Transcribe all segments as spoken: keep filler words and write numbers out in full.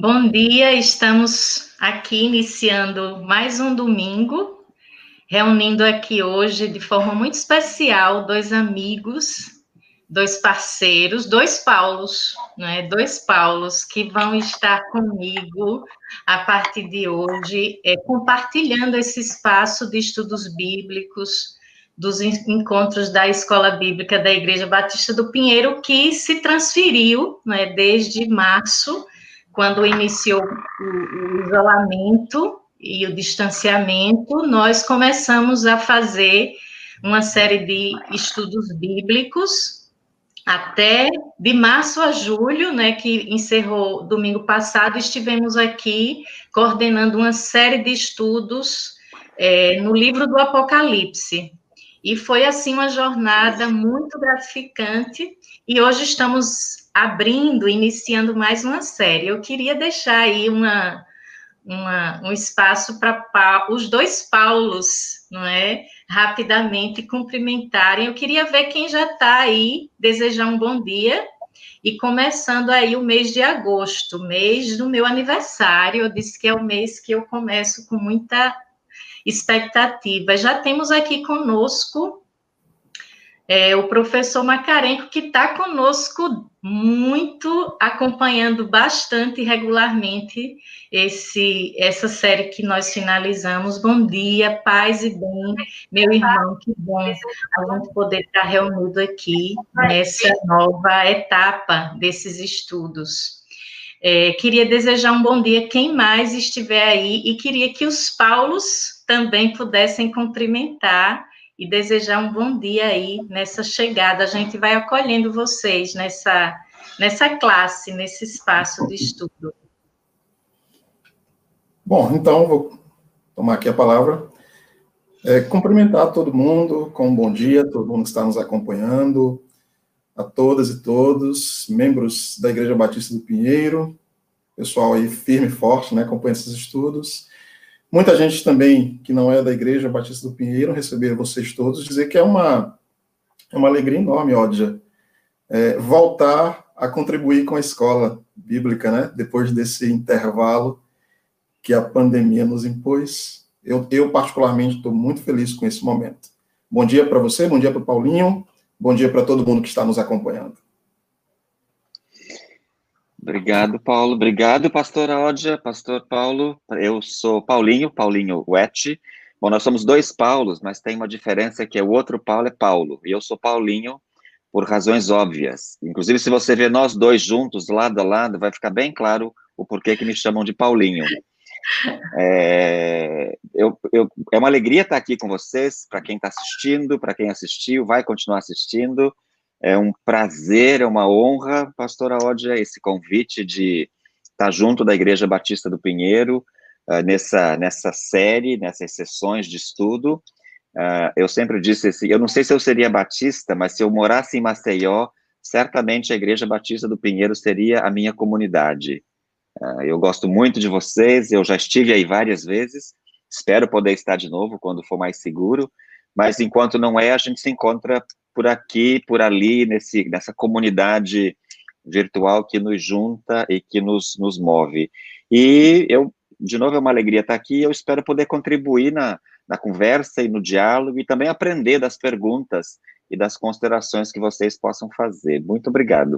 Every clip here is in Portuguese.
Bom dia, estamos aqui iniciando mais um domingo, reunindo aqui hoje de forma muito especial dois amigos, dois parceiros, dois Paulos, né? Dois Paulos que vão estar comigo a partir de hoje, é, compartilhando esse espaço de estudos bíblicos, dos encontros da Escola Bíblica da Igreja Batista do Pinheiro, que se transferiu, né, desde março, quando iniciou o, o isolamento e o distanciamento, nós começamos a fazer uma série de estudos bíblicos até de março a julho, né, que encerrou domingo passado. Estivemos aqui coordenando uma série de estudos é, no livro do Apocalipse. E foi, assim, uma jornada muito gratificante, e hoje estamos abrindo, iniciando mais uma série. Eu queria deixar aí uma, uma, um espaço para os dois Paulos, não é? Rapidamente cumprimentarem. Eu queria ver quem já está aí, desejar um bom dia, e começando aí o mês de agosto, mês do meu aniversário. Eu disse que é o mês que eu começo com muita expectativa. Já temos aqui conosco é, o professor Macarenco, que está conosco muito, acompanhando bastante regularmente esse, essa série que nós finalizamos. Bom dia, paz e bem, meu irmão, que bom a gente poder estar reunido aqui nessa nova etapa desses estudos. É, queria desejar um bom dia quem mais estiver aí, e queria que os Paulos também pudessem cumprimentar e desejar um bom dia aí nessa chegada. A gente vai acolhendo vocês nessa, nessa classe, nesse espaço de estudo. Bom, então, vou tomar aqui a palavra. É, cumprimentar todo mundo com um bom dia, todo mundo que está nos acompanhando, a todas e todos, membros da Igreja Batista do Pinheiro, pessoal aí firme e forte, né, acompanhando esses estudos. Muita gente também que não é da Igreja Batista do Pinheiro, receber vocês todos, dizer que é uma, é uma alegria enorme, Ódia, é, voltar a contribuir com a escola bíblica, né, depois desse intervalo que a pandemia nos impôs. Eu, eu particularmente, estou muito feliz com esse momento. Bom dia para você, bom dia para o Paulinho, bom dia para todo mundo que está nos acompanhando. Obrigado, Paulo. Obrigado, pastora Ódia, pastor Paulo. Eu sou Paulinho, Paulinho Wetch. Bom, nós somos dois Paulos, mas tem uma diferença que é o outro Paulo é Paulo. E eu sou Paulinho por razões óbvias. Inclusive, se você ver nós dois juntos, lado a lado, vai ficar bem claro o porquê que me chamam de Paulinho. É, eu, eu, é uma alegria estar aqui com vocês, para quem está assistindo, para quem assistiu, vai continuar assistindo. É um prazer, é uma honra, pastora Ódia, esse convite de estar junto da Igreja Batista do Pinheiro, uh, nessa, nessa série, nessas sessões de estudo. Uh, eu sempre disse assim, eu não sei se eu seria batista, mas se eu morasse em Maceió, certamente a Igreja Batista do Pinheiro seria a minha comunidade. Uh, eu gosto muito de vocês, eu já estive aí várias vezes, espero poder estar de novo quando for mais seguro, mas enquanto não é, a gente se encontra por aqui, por ali, nesse, nessa comunidade virtual que nos junta e que nos, nos move. E eu, de novo, é uma alegria estar aqui, eu espero poder contribuir na, na conversa e no diálogo, e também aprender das perguntas e das considerações que vocês possam fazer. Muito obrigado.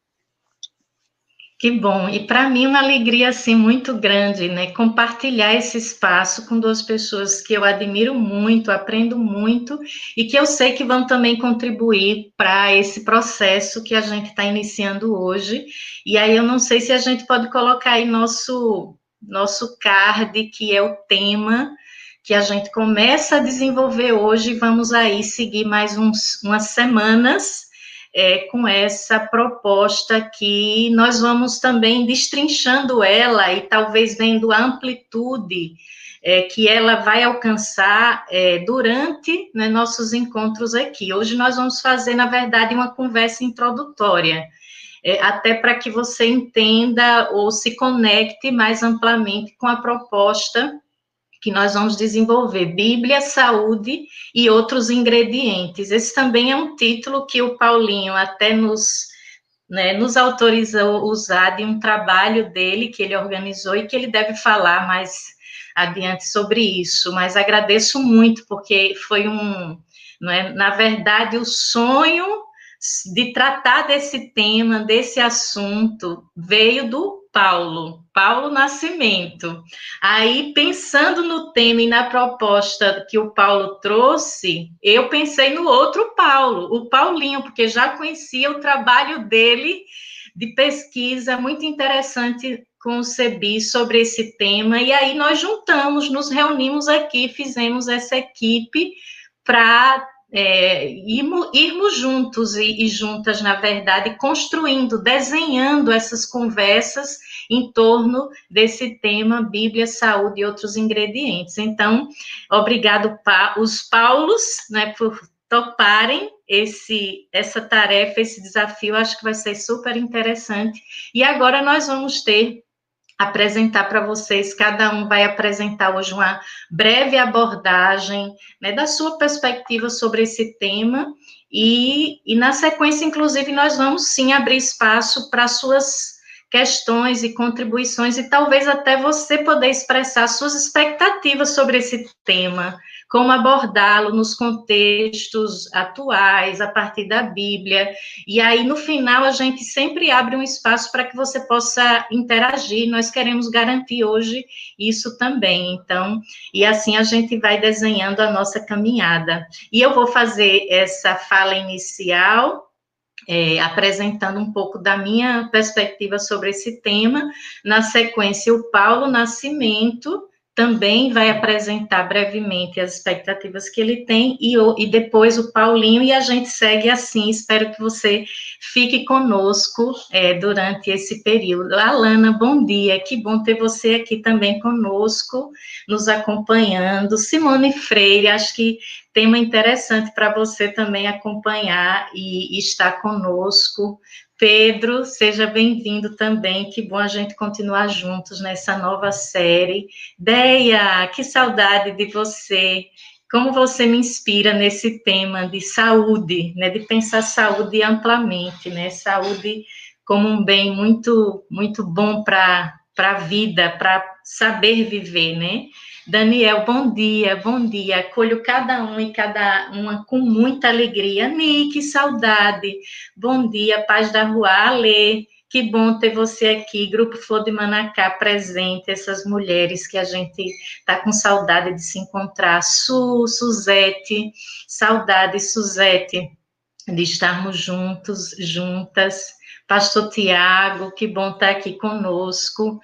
Que bom, e para mim uma alegria, assim, muito grande, né, compartilhar esse espaço com duas pessoas que eu admiro muito, aprendo muito, e que eu sei que vão também contribuir para esse processo que a gente está iniciando hoje. E aí eu não sei se a gente pode colocar aí nosso, nosso card, que é o tema que a gente começa a desenvolver hoje, e vamos aí seguir mais uns, umas semanas, É, com essa proposta que nós vamos também destrinchando ela e talvez vendo a amplitude é, que ela vai alcançar é, durante, né, nossos encontros aqui. Hoje nós vamos fazer, na verdade, uma conversa introdutória, é, até para que você entenda ou se conecte mais amplamente com a proposta que nós vamos desenvolver, Bíblia, Saúde e Outros Ingredientes. Esse também é um título que o Paulinho até nos né, nos autorizou a usar de um trabalho dele, que ele organizou, e que ele deve falar mais adiante sobre isso, mas agradeço muito, porque foi um, não é, na verdade, o sonho de tratar desse tema, desse assunto, veio do Paulo, Paulo Nascimento. Aí, pensando no tema e na proposta que o Paulo trouxe, eu pensei no outro Paulo, o Paulinho, porque já conhecia o trabalho dele de pesquisa, muito interessante com o CEBI sobre esse tema, e aí nós juntamos, nos reunimos aqui, fizemos essa equipe para é, irmos, irmos juntos e, e juntas, na verdade, construindo, desenhando essas conversas em torno desse tema Bíblia, saúde e outros ingredientes. Então, obrigado pa, os Paulos, né, por toparem esse, essa tarefa, esse desafio, acho que vai ser super interessante. E agora nós vamos ter apresentar para vocês, cada um vai apresentar hoje uma breve abordagem, né, da sua perspectiva sobre esse tema, e, e na sequência, inclusive, nós vamos sim abrir espaço para suas questões e contribuições, e talvez até você poder expressar suas expectativas sobre esse tema, como abordá-lo nos contextos atuais, a partir da Bíblia, e aí no final a gente sempre abre um espaço para que você possa interagir, nós queremos garantir hoje isso também, então, e assim a gente vai desenhando a nossa caminhada. E eu vou fazer essa fala inicial, É, apresentando um pouco da minha perspectiva sobre esse tema. Na sequência, o Paulo Nascimento também vai apresentar brevemente as expectativas que ele tem, e, e depois o Paulinho, e a gente segue assim. Espero que você fique conosco é, durante esse período. Alana, bom dia, que bom ter você aqui também conosco, nos acompanhando. Simone Freire, acho que tema interessante para você também acompanhar e, e estar conosco. Pedro, seja bem-vindo também, que bom a gente continuar juntos nessa nova série. Deia, que saudade de você, como você me inspira nesse tema de saúde, né, de pensar saúde amplamente, né, saúde como um bem muito, muito bom para a vida, para saber viver, né. Daniel, bom dia, bom dia. Acolho cada um e cada uma com muita alegria. Nick, saudade. Bom dia, Paz da Rua. Ale, que bom ter você aqui. Grupo Flor de Manacá presente, essas mulheres que a gente está com saudade de se encontrar. Su, Suzete, saudade, Suzete, de estarmos juntos, juntas. Pastor Tiago, que bom estar aqui conosco.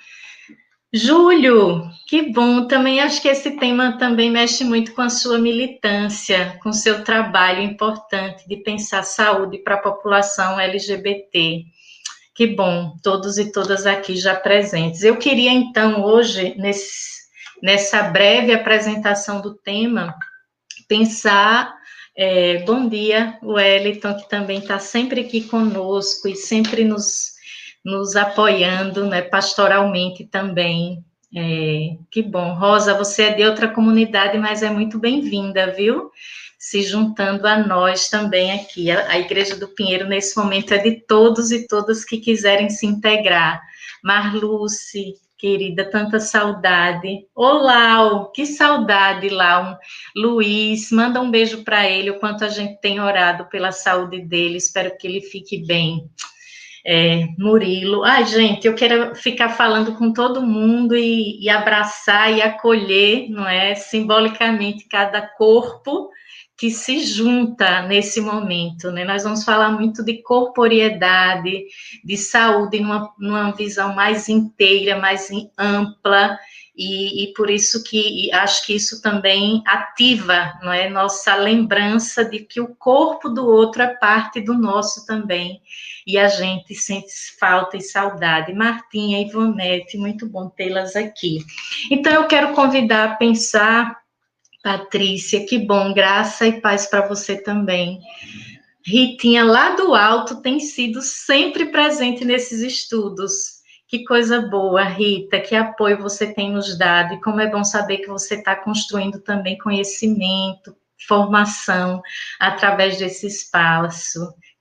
Júlio, que bom, também acho que esse tema também mexe muito com a sua militância, com o seu trabalho importante de pensar saúde para a população L G B T. Que bom, todos e todas aqui já presentes. Eu queria, então, hoje, nesse, nessa breve apresentação do tema, pensar... É, bom dia, Wellington, que também está sempre aqui conosco e sempre nos... nos apoiando, né, pastoralmente também. É, que bom. Rosa, você é de outra comunidade, mas é muito bem-vinda, viu? Se juntando a nós também aqui. A, a Igreja do Pinheiro, nesse momento, é de todos e todas que quiserem se integrar. Marluce, querida, tanta saudade. Ô, Lau, que saudade, Lau. Luiz, manda um beijo para ele, o quanto a gente tem orado pela saúde dele, espero que ele fique bem. É, Murilo, ai gente, eu quero ficar falando com todo mundo e, e abraçar e acolher, não é, simbolicamente cada corpo que se junta nesse momento, né, nós vamos falar muito de corporeidade, de saúde numa, numa visão mais inteira, mais ampla, e, e por isso que acho que isso também ativa, não é, nossa lembrança de que o corpo do outro é parte do nosso também, e a gente sente falta e saudade. Martinha, Ivonete, muito bom tê-las aqui. Então, eu quero convidar a pensar, Patrícia, que bom, graça e paz para você também. Ritinha, lá do alto, tem sido sempre presente nesses estudos. Que coisa boa, Rita, que apoio você tem nos dado, e como é bom saber que você está construindo também conhecimento, formação, através desse espaço.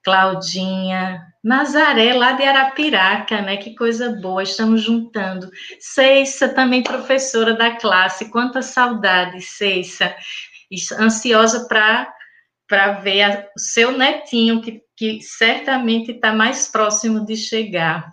Claudinha, Nazaré, lá de Arapiraca, né? Que coisa boa, estamos juntando. Ceissa, também professora da classe, quanta saudade, Ceissa. Ansiosa para para ver a, o seu netinho, que, que certamente está mais próximo de chegar.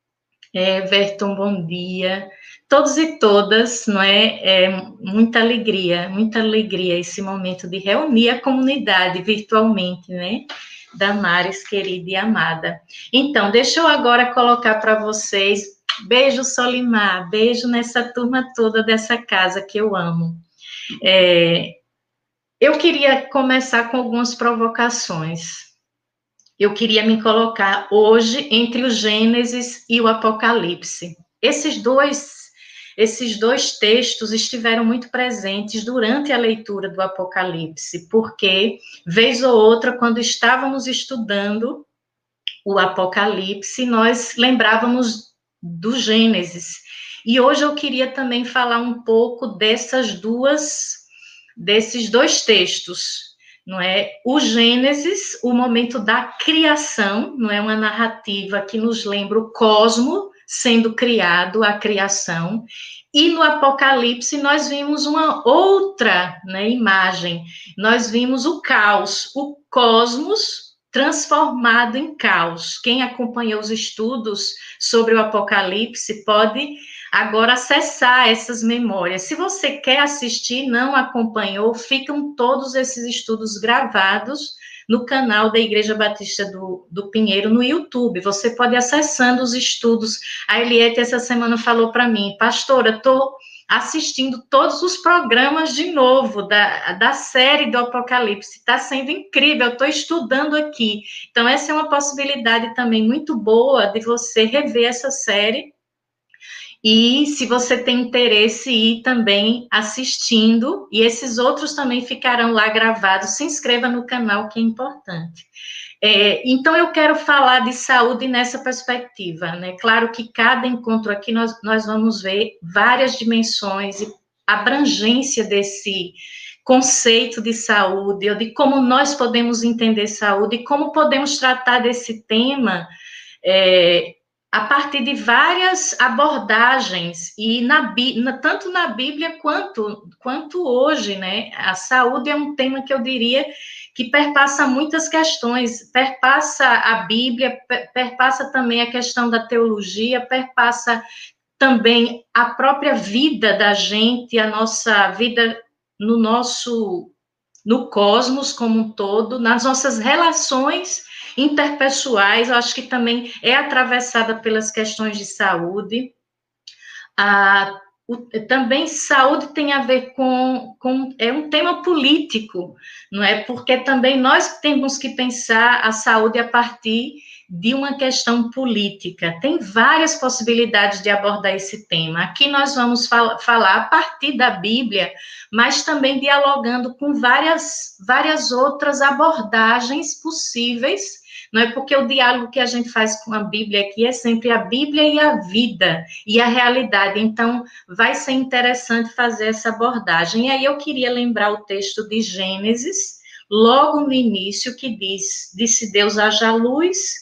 Everton, bom dia. Todos e todas, não é? É muita alegria, muita alegria esse momento de reunir a comunidade virtualmente, né? Damares, querida e amada. Então, deixa eu agora colocar para vocês, beijo Solimar, beijo nessa turma toda dessa casa que eu amo. É, eu queria começar com algumas provocações. Eu queria me colocar hoje entre o Gênesis e o Apocalipse. Esses dois, esses dois textos estiveram muito presentes durante a leitura do Apocalipse, porque, vez ou outra, quando estávamos estudando o Apocalipse, nós lembrávamos do Gênesis. E hoje eu queria também falar um pouco dessas duas, desses dois textos, não é? O Gênesis, o momento da criação, não é uma narrativa que nos lembra o cosmo sendo criado, a criação, e no Apocalipse nós vimos uma outra, né, imagem, nós vimos o caos, o cosmos transformado em caos. Quem acompanhou os estudos sobre o Apocalipse pode agora acessar essas memórias. Se você quer assistir, não acompanhou, ficam todos esses estudos gravados no canal da Igreja Batista do, do Pinheiro, no YouTube. Você pode ir acessando os estudos. A Eliette, essa semana, falou para mim, pastora, estou assistindo todos os programas de novo da, da série do Apocalipse. Está sendo incrível, eu estou estudando aqui. Então, essa é uma possibilidade também muito boa de você rever essa série. E se você tem interesse, ir também assistindo, e esses outros também ficarão lá gravados. Se inscreva no canal, que é importante. É, então, eu quero falar de saúde nessa perspectiva, né? Claro que cada encontro aqui nós, nós vamos ver várias dimensões e abrangência desse conceito de saúde, ou de como nós podemos entender saúde, e como podemos tratar desse tema, é, a partir de várias abordagens, e na, na, tanto na Bíblia quanto, quanto hoje, né? A saúde é um tema que eu diria que perpassa muitas questões, perpassa a Bíblia, perpassa também a questão da teologia, perpassa também a própria vida da gente, a nossa vida no nosso, no cosmos como um todo, nas nossas relações interpessoais, eu acho que também é atravessada pelas questões de saúde. A, o, também saúde tem a ver com, com, é um tema político, não é? Porque também nós temos que pensar a saúde a partir de uma questão política. Tem várias possibilidades de abordar esse tema. Aqui nós vamos fal- falar a partir da Bíblia, mas também dialogando com várias, várias outras abordagens possíveis, não é? Porque o diálogo que a gente faz com a Bíblia aqui é sempre a Bíblia e a vida, e a realidade. Então, vai ser interessante fazer essa abordagem. E aí eu queria lembrar o texto de Gênesis, logo no início, que diz, disse Deus, haja luz,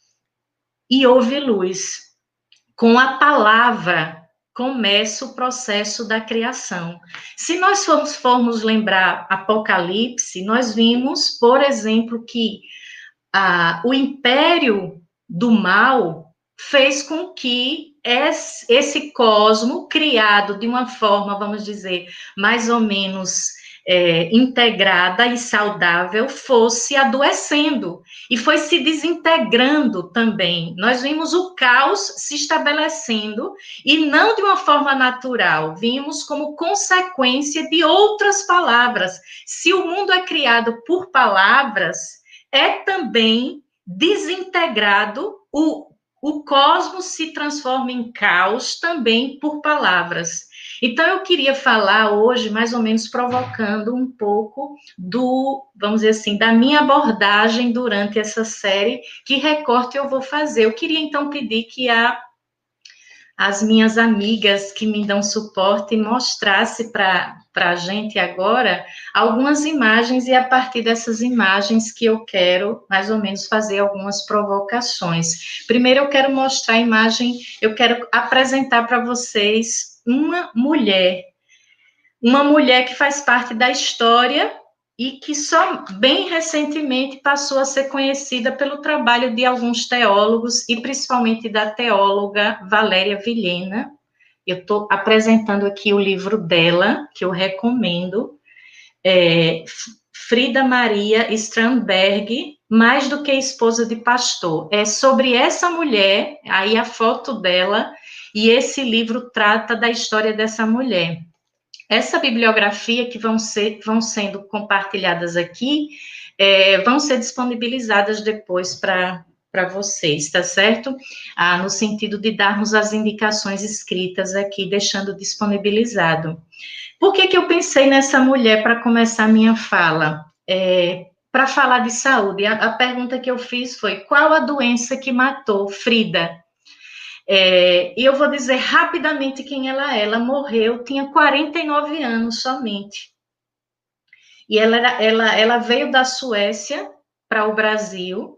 e houve luz. Com a palavra começa o processo da criação. Se nós formos, formos lembrar Apocalipse, nós vimos, por exemplo, que ah, o império do mal fez com que esse, esse cosmo, criado de uma forma, vamos dizer, mais ou menos é, integrada e saudável, fosse adoecendo e foi se desintegrando também. Nós vimos o caos se estabelecendo e não de uma forma natural, vimos como consequência de outras palavras. Se o mundo é criado por palavras, é também desintegrado, o, o cosmos se transforma em caos também por palavras. Então, eu queria falar hoje, mais ou menos provocando um pouco do, vamos dizer assim, da minha abordagem durante essa série, que recorte eu vou fazer. Eu queria, então, pedir que a, as minhas amigas que me dão suporte mostrasse para a gente agora algumas imagens, e a partir dessas imagens que eu quero, mais ou menos, fazer algumas provocações. Primeiro eu quero mostrar a imagem, eu quero apresentar para vocês uma mulher, uma mulher que faz parte da história e que só bem recentemente passou a ser conhecida pelo trabalho de alguns teólogos, e principalmente da teóloga Valéria Vilhena. Eu estou apresentando aqui o livro dela, que eu recomendo, é Frida Maria Strandberg, Mais do que Esposa de Pastor. É sobre essa mulher, aí a foto dela, e esse livro trata da história dessa mulher. Essa bibliografia que vão, ser, vão sendo compartilhadas aqui, é, vão ser disponibilizadas depois para para vocês, tá certo? Ah, no sentido de darmos as indicações escritas aqui, deixando disponibilizado. Por que que eu pensei nessa mulher para começar a minha fala? É, para falar de saúde, a, a pergunta que eu fiz foi, qual a doença que matou Frida? É, e eu vou dizer rapidamente quem ela é. Ela morreu, tinha quarenta e nove anos somente. E ela, era, ela, ela veio da Suécia para o Brasil,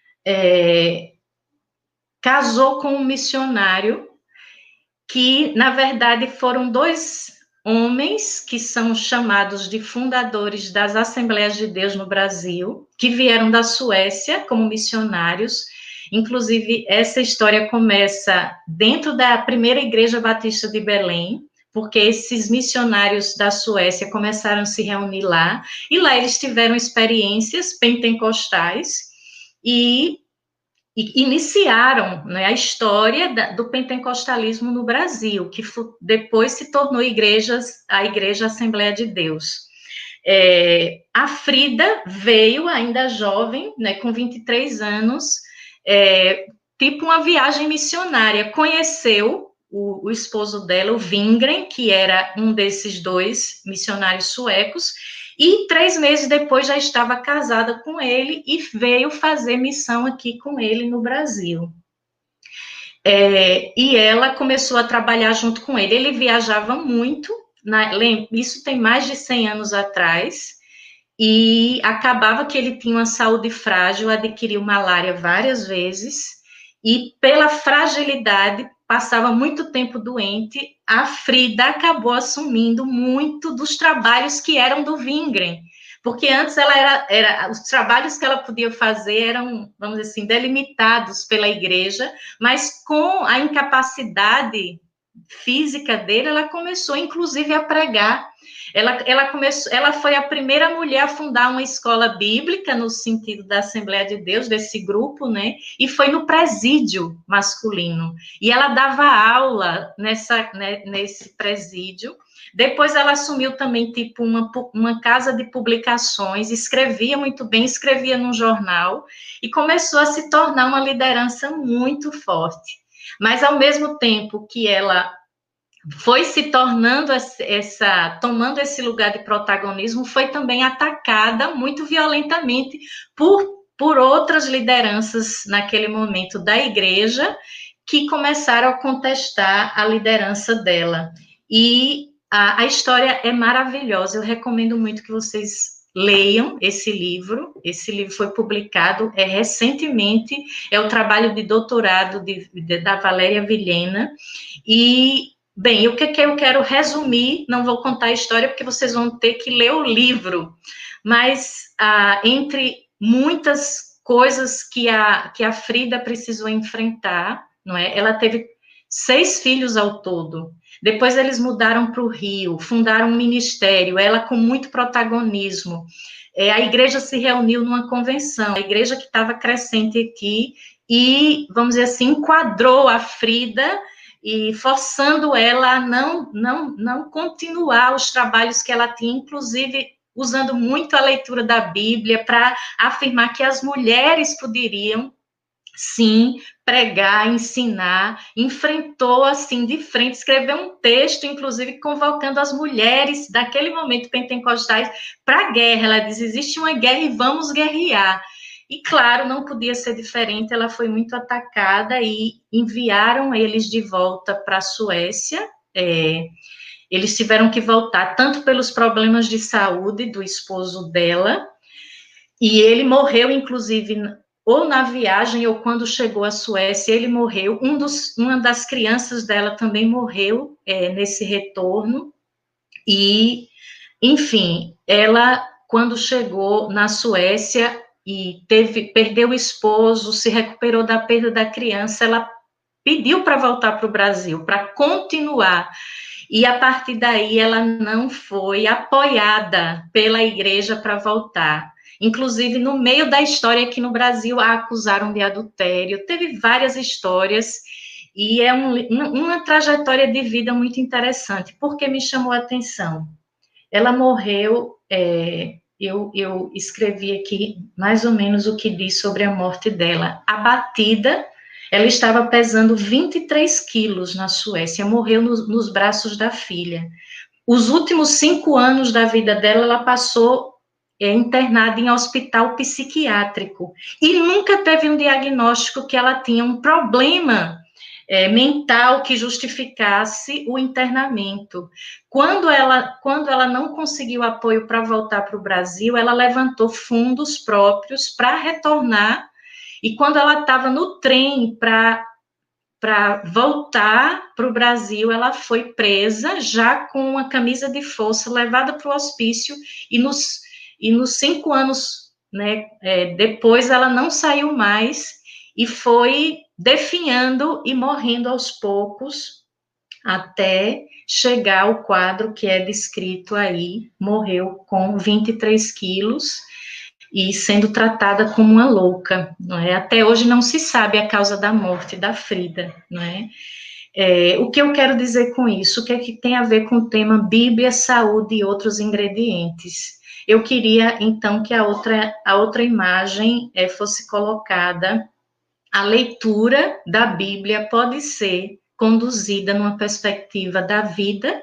é, casou com um missionário, que, na verdade, foram dois homens que são chamados de fundadores das Assembleias de Deus no Brasil, que vieram da Suécia como missionários. Inclusive, essa história começa dentro da primeira Igreja Batista de Belém, porque esses missionários da Suécia começaram a se reunir lá, e lá eles tiveram experiências pentecostais e, e iniciaram, né, a história da, do pentecostalismo no Brasil, que depois se tornou igrejas, a Igreja Assembleia de Deus. É, a Frida veio ainda jovem, né, com vinte e três anos, É, tipo uma viagem missionária, conheceu o, o esposo dela, o Wingren, que era um desses dois missionários suecos, e três meses depois já estava casada com ele e veio fazer missão aqui com ele no Brasil. É, e ela começou a trabalhar junto com ele. Ele viajava muito, na, isso tem mais de cem anos atrás, e acabava que ele tinha uma saúde frágil, adquiriu malária várias vezes, e pela fragilidade, passava muito tempo doente, a Frida acabou assumindo muito dos trabalhos que eram do Wingren, porque antes ela era, era, os trabalhos que ela podia fazer eram, vamos dizer assim, delimitados pela igreja, mas com a incapacidade física dele, ela começou, inclusive, a pregar. Ela, ela, começou, ela foi a primeira mulher a fundar uma escola bíblica, no sentido da Assembleia de Deus, desse grupo, né? E foi no presídio masculino. E ela dava aula nessa, né, nesse presídio. Depois ela assumiu também, tipo, uma, uma casa de publicações, escrevia muito bem, escrevia num jornal, e começou a se tornar uma liderança muito forte. Mas, ao mesmo tempo que ela foi se tornando essa, tomando esse lugar de protagonismo, foi também atacada muito violentamente por, por outras lideranças naquele momento da igreja, que começaram a contestar a liderança dela. E a, a história é maravilhosa, eu recomendo muito que vocês leiam esse livro. Esse livro foi publicado é, recentemente, é o trabalho de doutorado de, de, da Valéria Vilhena, e bem, o que, que eu quero resumir, não vou contar a história, porque vocês vão ter que ler o livro, mas ah, entre muitas coisas que a, que a Frida precisou enfrentar, não é? Ela teve seis filhos ao todo, depois eles mudaram para o Rio, fundaram um ministério, ela com muito protagonismo, é, a igreja se reuniu numa convenção, a igreja que estava crescente aqui, e, vamos dizer assim, enquadrou a Frida, e forçando ela a não, não, não continuar os trabalhos que ela tinha, inclusive usando muito a leitura da Bíblia para afirmar que as mulheres poderiam, sim, pregar, ensinar, enfrentou assim de frente, escreveu um texto, inclusive convocando as mulheres daquele momento pentecostais para a guerra. Ela diz, existe uma guerra e vamos guerrear. E, claro, não podia ser diferente, ela foi muito atacada e enviaram eles de volta para a Suécia. É, eles tiveram que voltar, tanto pelos problemas de saúde do esposo dela, e ele morreu, inclusive, ou na viagem, ou quando chegou à Suécia, ele morreu. Um dos, uma das crianças dela também morreu é, nesse retorno. E, enfim, ela, quando chegou na Suécia e teve, perdeu o esposo, se recuperou da perda da criança, ela pediu para voltar para o Brasil, para continuar. E, a partir daí, ela não foi apoiada pela igreja para voltar. Inclusive, no meio da história aqui no Brasil, a acusaram de adultério. Teve várias histórias, e é um, uma trajetória de vida muito interessante. Por que me chamou a atenção? Ela morreu, é, eu, eu escrevi aqui mais ou menos o que diz sobre a morte dela. Abatida, ela estava pesando vinte e três quilos na Suécia, morreu no, nos braços da filha. Os últimos cinco anos da vida dela, ela passou é, internada em hospital psiquiátrico, e nunca teve um diagnóstico que ela tinha um problema é, mental que justificasse o internamento. Quando ela, quando ela não conseguiu apoio para voltar para o Brasil, ela levantou fundos próprios para retornar, e quando ela estava no trem para para voltar para o Brasil, ela foi presa, já com uma camisa de força, levada para o hospício, e nos, e nos cinco anos, né, é, depois, ela não saiu mais, e foi definhando e morrendo aos poucos, até chegar ao quadro que é descrito aí, morreu com vinte e três quilos, e sendo tratada como uma louca, não é? Até hoje não se sabe a causa da morte da Frida, não é? É, o que eu quero dizer com isso? O que é que tem a ver com o tema Bíblia, saúde e outros ingredientes? Eu queria, então, que a outra, a outra imagem é, fosse colocada. A leitura da Bíblia pode ser conduzida numa perspectiva da vida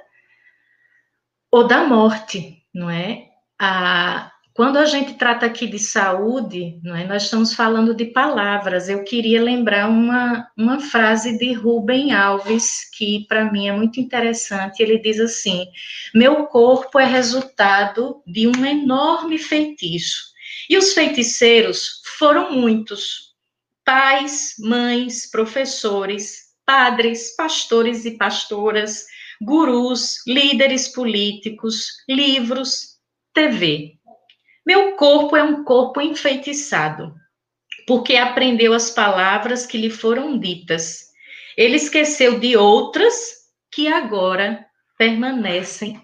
ou da morte, não é? A, quando a gente trata aqui de saúde, não é, nós estamos falando de palavras. Eu queria lembrar uma, uma frase de Rubem Alves, que para mim é muito interessante. Ele diz assim: meu corpo é resultado de um enorme feitiço. E os feiticeiros foram muitos. Pais, mães, professores, padres, pastores e pastoras, gurus, líderes políticos, livros, T V. Meu corpo é um corpo enfeitiçado, porque aprendeu as palavras que lhe foram ditas. Ele esqueceu de outras que agora permanecem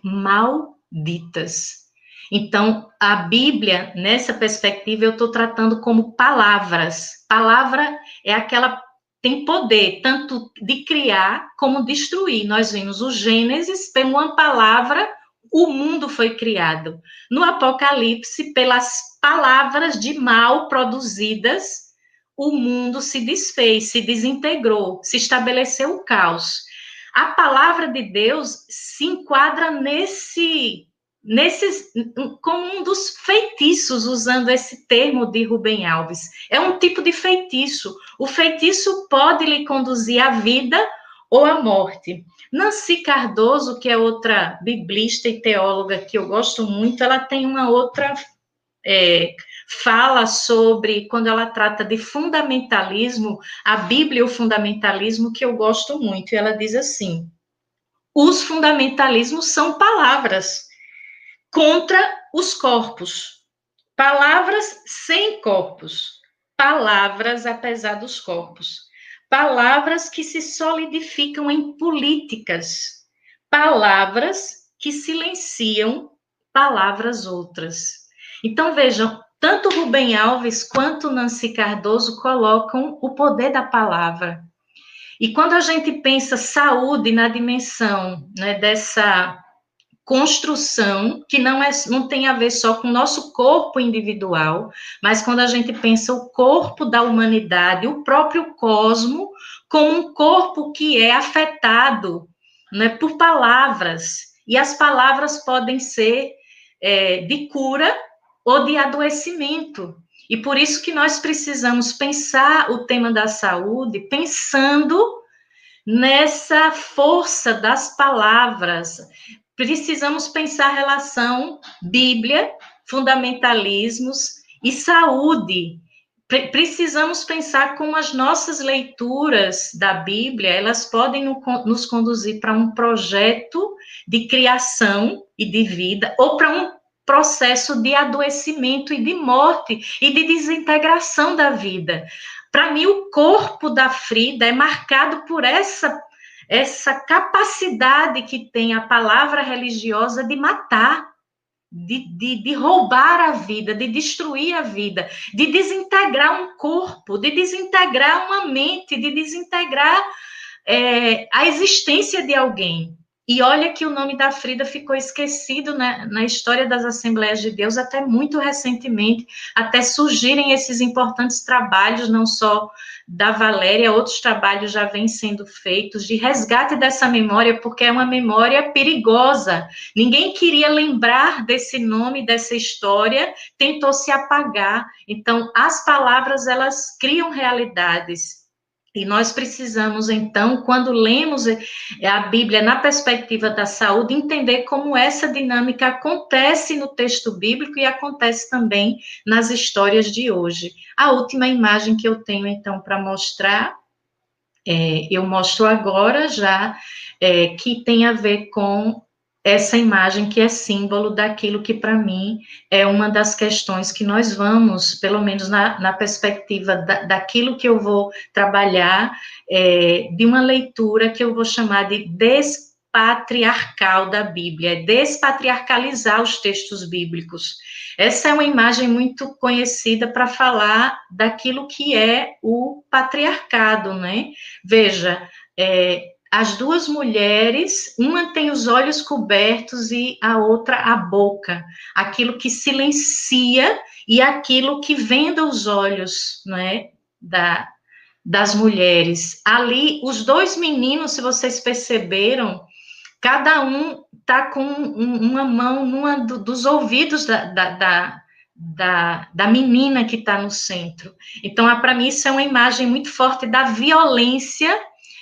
malditas. Então, a Bíblia, nessa perspectiva, eu estou tratando como palavras. Palavra é aquela, tem poder, tanto de criar como destruir. Nós vimos o Gênesis, por uma palavra, o mundo foi criado. No Apocalipse, pelas palavras de mal produzidas, o mundo se desfez, se desintegrou, se estabeleceu o caos. A palavra de Deus se enquadra nesse, nesse, como um dos feitiços, usando esse termo de Rubem Alves. É um tipo de feitiço. O feitiço pode lhe conduzir à vida ou à morte. Nancy Cardoso, que é outra biblista e teóloga que eu gosto muito, ela tem uma outra é, fala sobre, quando ela trata de fundamentalismo, a Bíblia e o fundamentalismo, que eu gosto muito. E ela diz assim: os fundamentalismos são palavras contra os corpos, palavras sem corpos, palavras apesar dos corpos. Palavras que se solidificam em políticas, palavras que silenciam palavras outras. Então, vejam, tanto Rubem Alves quanto Nancy Cardoso colocam o poder da palavra. E quando a gente pensa saúde na dimensão, né, dessa construção, que não, é, não tem a ver só com o nosso corpo individual, mas quando a gente pensa o corpo da humanidade, o próprio cosmo, como um corpo que é afetado, né, por palavras, e as palavras podem ser é, de cura ou de adoecimento. E por isso que nós precisamos pensar o tema da saúde, pensando nessa força das palavras. Precisamos pensar a relação Bíblia, fundamentalismos e saúde. Pre- precisamos pensar como as nossas leituras da Bíblia, elas podem no- nos conduzir para um projeto de criação e de vida, ou para um processo de adoecimento e de morte e de desintegração da vida. Para mim, o corpo da Frida é marcado por essa, essa capacidade que tem a palavra religiosa de matar, de, de, de roubar a vida, de destruir a vida, de desintegrar um corpo, de desintegrar uma mente, de desintegrar é, a existência de alguém. E olha que o nome da Frida ficou esquecido, né, na história das Assembleias de Deus até muito recentemente, até surgirem esses importantes trabalhos, não só da Valéria, outros trabalhos já vêm sendo feitos de resgate dessa memória, porque é uma memória perigosa. Ninguém queria lembrar desse nome, dessa história, tentou se apagar. Então, as palavras, elas criam realidades. E nós precisamos, então, quando lemos a Bíblia na perspectiva da saúde, entender como essa dinâmica acontece no texto bíblico e acontece também nas histórias de hoje. A última imagem que eu tenho, então, para mostrar, é, eu mostro agora já, é, que tem a ver com essa imagem que é símbolo daquilo que, para mim, é uma das questões que nós vamos, pelo menos na, na perspectiva da, daquilo que eu vou trabalhar, é, de uma leitura que eu vou chamar de despatriarcal da Bíblia, despatriarcalizar os textos bíblicos. Essa é uma imagem muito conhecida para falar daquilo que é o patriarcado, né? Veja, é, as duas mulheres, uma tem os olhos cobertos e a outra a boca, aquilo que silencia e aquilo que venda os olhos, não é, da, das mulheres. Ali, os dois meninos, se vocês perceberam, cada um está com um, uma mão numa do, dos ouvidos da, da, da, da, da menina que está no centro. Então, para mim, isso é uma imagem muito forte da violência,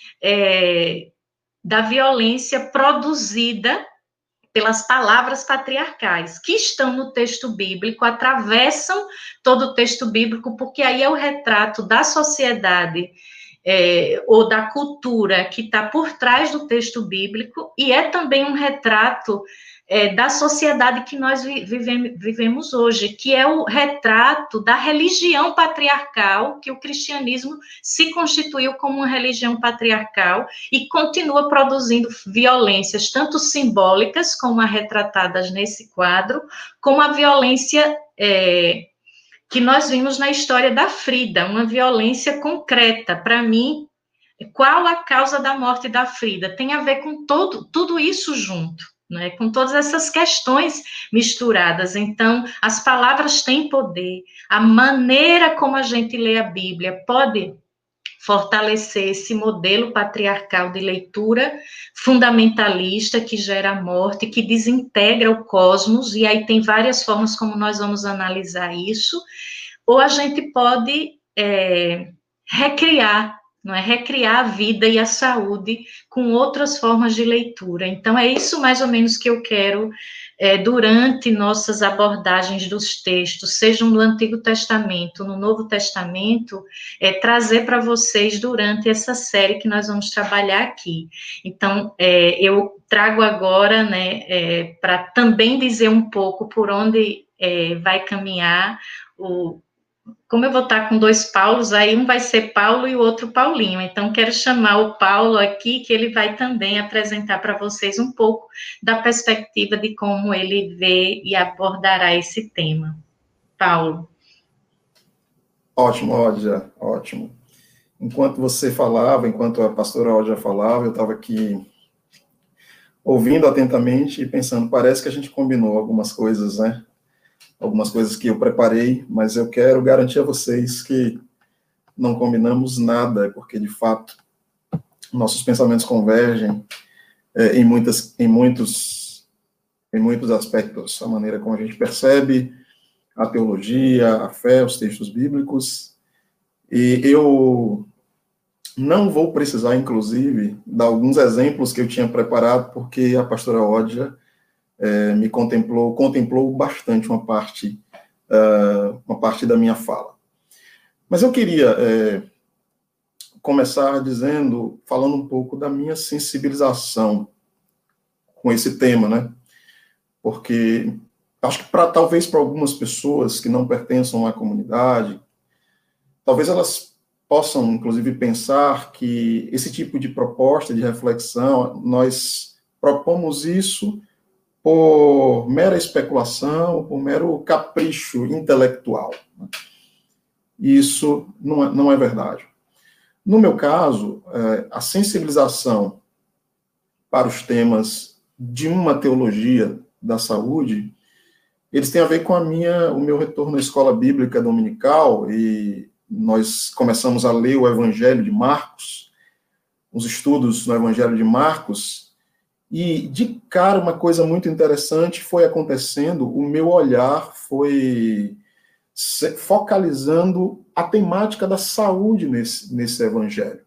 É, da violência produzida pelas palavras patriarcais, que estão no texto bíblico, atravessam todo o texto bíblico, porque aí é o retrato da sociedade, é, ou da cultura que está por trás do texto bíblico, e é também um retrato é, da sociedade que nós vivemos, vivemos hoje, que é o retrato da religião patriarcal, que o cristianismo se constituiu como uma religião patriarcal e continua produzindo violências, tanto simbólicas, como as retratadas nesse quadro, como a violência é, que nós vimos na história da Frida, uma violência concreta. Para mim, qual a causa da morte da Frida? Tem a ver com todo, tudo isso junto, né? Com todas essas questões misturadas. Então, as palavras têm poder, a maneira como a gente lê a Bíblia pode fortalecer esse modelo patriarcal de leitura fundamentalista que gera a morte, que desintegra o cosmos, e aí tem várias formas como nós vamos analisar isso, ou a gente pode é, recriar, não é? Recriar a vida e a saúde com outras formas de leitura. Então, é isso mais ou menos que eu quero, é, durante nossas abordagens dos textos, sejam no Antigo Testamento, no Novo Testamento, é, trazer para vocês durante essa série que nós vamos trabalhar aqui. Então, é, eu trago agora, né, é, para também dizer um pouco por onde é, vai caminhar o... Como eu vou estar com dois Paulos, aí um vai ser Paulo e o outro Paulinho. Então, quero chamar o Paulo aqui, que ele vai também apresentar para vocês um pouco da perspectiva de como ele vê e abordará esse tema. Paulo. Ótimo, Ódia, ótimo. Enquanto você falava, enquanto a pastora Ódia falava, eu estava aqui ouvindo atentamente e pensando, parece que a gente combinou algumas coisas, né? Algumas coisas que eu preparei, mas eu quero garantir a vocês que não combinamos nada, porque, de fato, nossos pensamentos convergem é, em, muitas, em, muitos, em muitos aspectos. A maneira como a gente percebe a teologia, a fé, os textos bíblicos, e eu não vou precisar, inclusive, dar alguns exemplos que eu tinha preparado, porque a pastora Ódia é, me contemplou, contemplou bastante uma parte, uh, uma parte da minha fala. Mas eu queria é, começar dizendo, falando um pouco da minha sensibilização com esse tema, né? Porque acho que pra, talvez para algumas pessoas que não pertençam à comunidade, talvez elas possam, inclusive, pensar que esse tipo de proposta, de reflexão, nós propomos isso por mera especulação, por mero capricho intelectual. E isso não é, não é verdade. No meu caso, a sensibilização para os temas de uma teologia da saúde, eles têm a ver com a minha, o meu retorno à escola bíblica dominical, e nós começamos a ler o Evangelho de Marcos, os estudos no Evangelho de Marcos, e de cara uma coisa muito interessante foi acontecendo, o meu olhar foi focalizando a temática da saúde nesse, nesse Evangelho.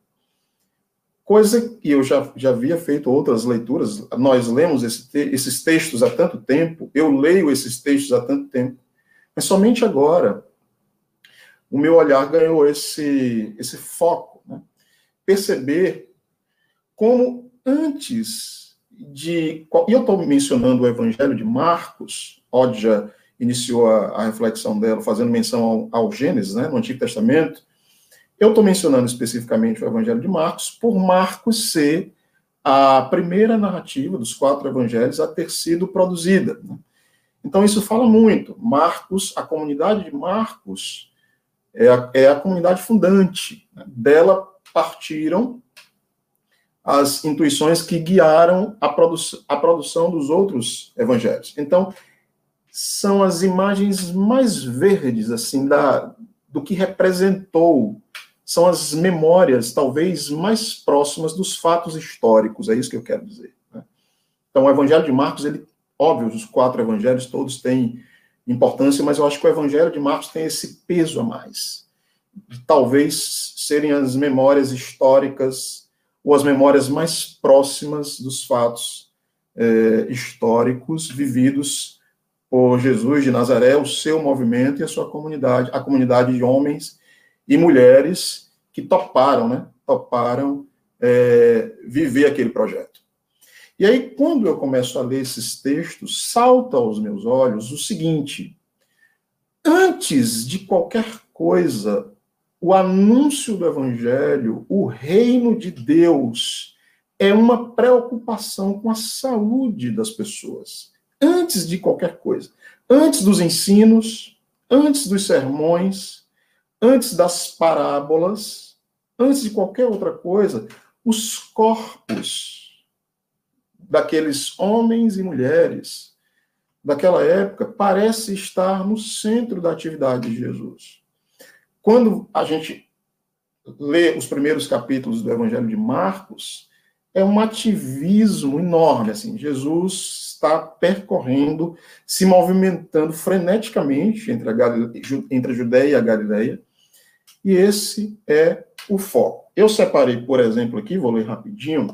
Coisa que eu já, já havia feito outras leituras, nós lemos esse te, esses textos há tanto tempo, eu leio esses textos há tanto tempo, mas somente agora o meu olhar ganhou esse, esse foco, né? Perceber como antes de... E eu estou mencionando o Evangelho de Marcos, Ódia iniciou a, a reflexão dela fazendo menção ao, ao Gênesis, né, no Antigo Testamento. Eu estou mencionando especificamente o Evangelho de Marcos, por Marcos ser a primeira narrativa dos quatro evangelhos a ter sido produzida. Então, isso fala muito. Marcos, a comunidade de Marcos é a, é a comunidade fundante. Dela partiram as intuições que guiaram a, produ a produção dos outros evangelhos. Então, são as imagens mais verdes, assim, da, do que representou. São as memórias, talvez, mais próximas dos fatos históricos, é isso que eu quero dizer. Né? Então, o Evangelho de Marcos, ele, óbvio, os quatro evangelhos todos têm importância, mas eu acho que o Evangelho de Marcos tem esse peso a mais. Talvez serem as memórias históricas ou as memórias mais próximas dos fatos é, históricos vividos por Jesus de Nazaré, o seu movimento e a sua comunidade, a comunidade de homens e mulheres que toparam, né? Toparam é, viver aquele projeto. E aí, quando eu começo a ler esses textos, salta aos meus olhos o seguinte: antes de qualquer coisa, o anúncio do Evangelho, o reino de Deus, é uma preocupação com a saúde das pessoas. Antes de qualquer coisa. Antes dos ensinos, antes dos sermões, antes das parábolas, antes de qualquer outra coisa, os corpos daqueles homens e mulheres daquela época parece estar no centro da atividade de Jesus. Quando a gente lê os primeiros capítulos do Evangelho de Marcos, é um ativismo enorme, assim. Jesus está percorrendo, se movimentando freneticamente entre a, Galile... entre a Judéia e a Galileia, e esse é o foco. Eu separei, por exemplo, aqui, vou ler rapidinho,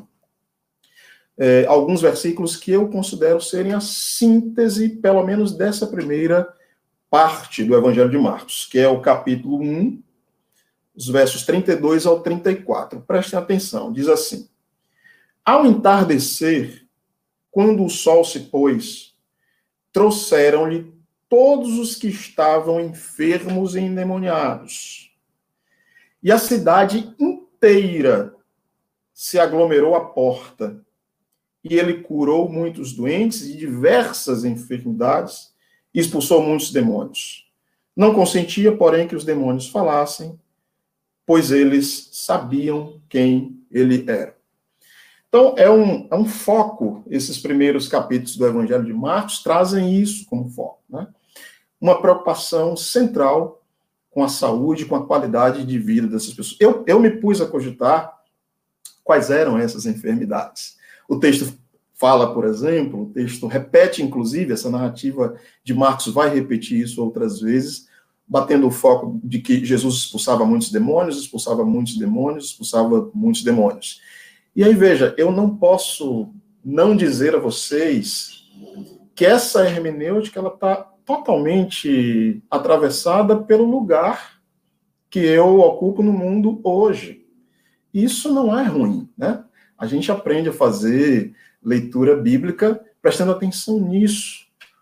é, alguns versículos que eu considero serem a síntese, pelo menos, dessa primeira parte do Evangelho de Marcos, que é o capítulo um, os versos trinta e dois ao trinta e quatro. Prestem atenção, diz assim: ao entardecer, quando o sol se pôs, trouxeram-lhe todos os que estavam enfermos e endemoniados. E a cidade inteira se aglomerou à porta. E ele curou muitos doentes de diversas enfermidades e expulsou muitos demônios. Não consentia, porém, que os demônios falassem, pois eles sabiam quem ele era. Então, é um, é um foco, esses primeiros capítulos do Evangelho de Marcos trazem isso como foco, né? Uma preocupação central com a saúde, com a qualidade de vida dessas pessoas. Eu, eu me pus a cogitar quais eram essas enfermidades. O texto fala, por exemplo, o texto repete, inclusive, essa narrativa de Marcos vai repetir isso outras vezes, batendo o foco de que Jesus expulsava muitos demônios, expulsava muitos demônios, expulsava muitos demônios. E aí, veja, eu não posso não dizer a vocês que essa hermenêutica ela está totalmente atravessada pelo lugar que eu ocupo no mundo hoje. Isso não é ruim, né? A gente aprende a fazer leitura bíblica prestando atenção nisso.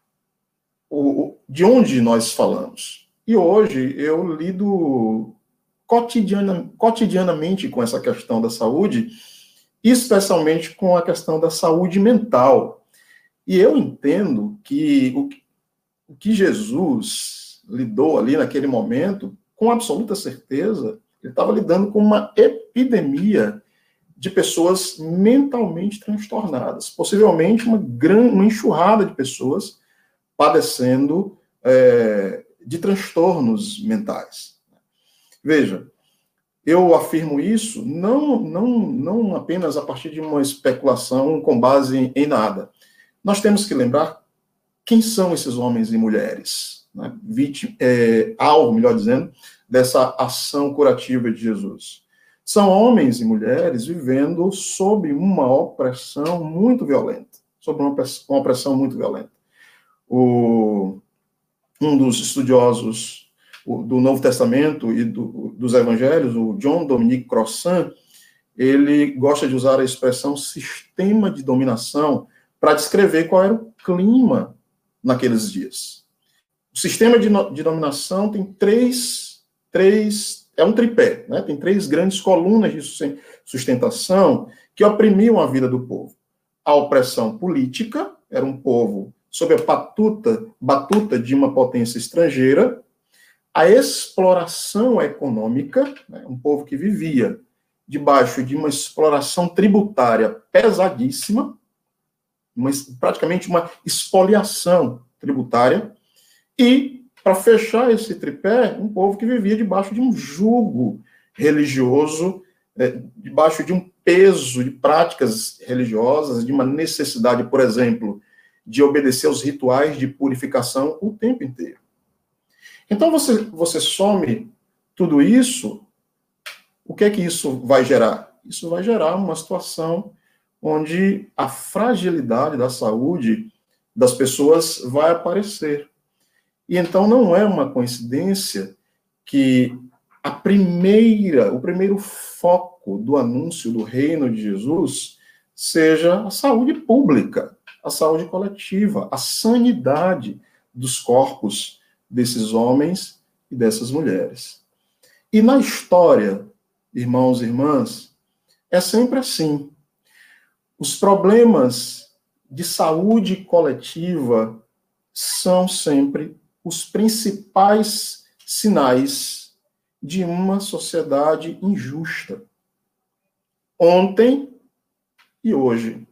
O, de onde nós falamos. E hoje eu lido cotidiana, cotidianamente com essa questão da saúde, especialmente com a questão da saúde mental. E eu entendo que o, o que Jesus lidou ali naquele momento, com absoluta certeza, ele estava lidando com uma epidemia de pessoas mentalmente transtornadas. Possivelmente uma, gran, uma enxurrada de pessoas padecendo é, de transtornos mentais. Veja, eu afirmo isso não, não, não apenas a partir de uma especulação com base em, em nada. Nós temos que lembrar quem são esses homens e mulheres, né? Vítima, é, alvo, melhor dizendo, dessa ação curativa de Jesus. São homens e mulheres vivendo sob uma opressão muito violenta, sob uma, uma opressão muito violenta. O, um dos estudiosos o, do Novo Testamento e do, dos Evangelhos, o John Dominic Crossan, ele gosta de usar a expressão sistema de dominação para descrever qual era o clima naqueles dias. O sistema de, de dominação tem três, três, é um tripé, né? Tem três grandes colunas de sustentação que oprimiam a vida do povo. A opressão política, era um povo sob a batuta, batuta de uma potência estrangeira. A exploração econômica, né? Um povo que vivia debaixo de uma exploração tributária pesadíssima, uma, praticamente uma expoliação tributária, e, para fechar esse tripé, um povo que vivia debaixo de um jugo religioso, é, debaixo de um peso de práticas religiosas, de uma necessidade, por exemplo, de obedecer aos rituais de purificação o tempo inteiro. Então, você, você some tudo isso, o que é que isso vai gerar? Isso vai gerar uma situação onde a fragilidade da saúde das pessoas vai aparecer. E então não é uma coincidência que a primeira, o primeiro foco do anúncio do reino de Jesus seja a saúde pública, a saúde coletiva, a sanidade dos corpos desses homens e dessas mulheres. E na história, irmãos e irmãs, é sempre assim. Os problemas de saúde coletiva são sempre os principais sinais de uma sociedade injusta. Ontem e hoje.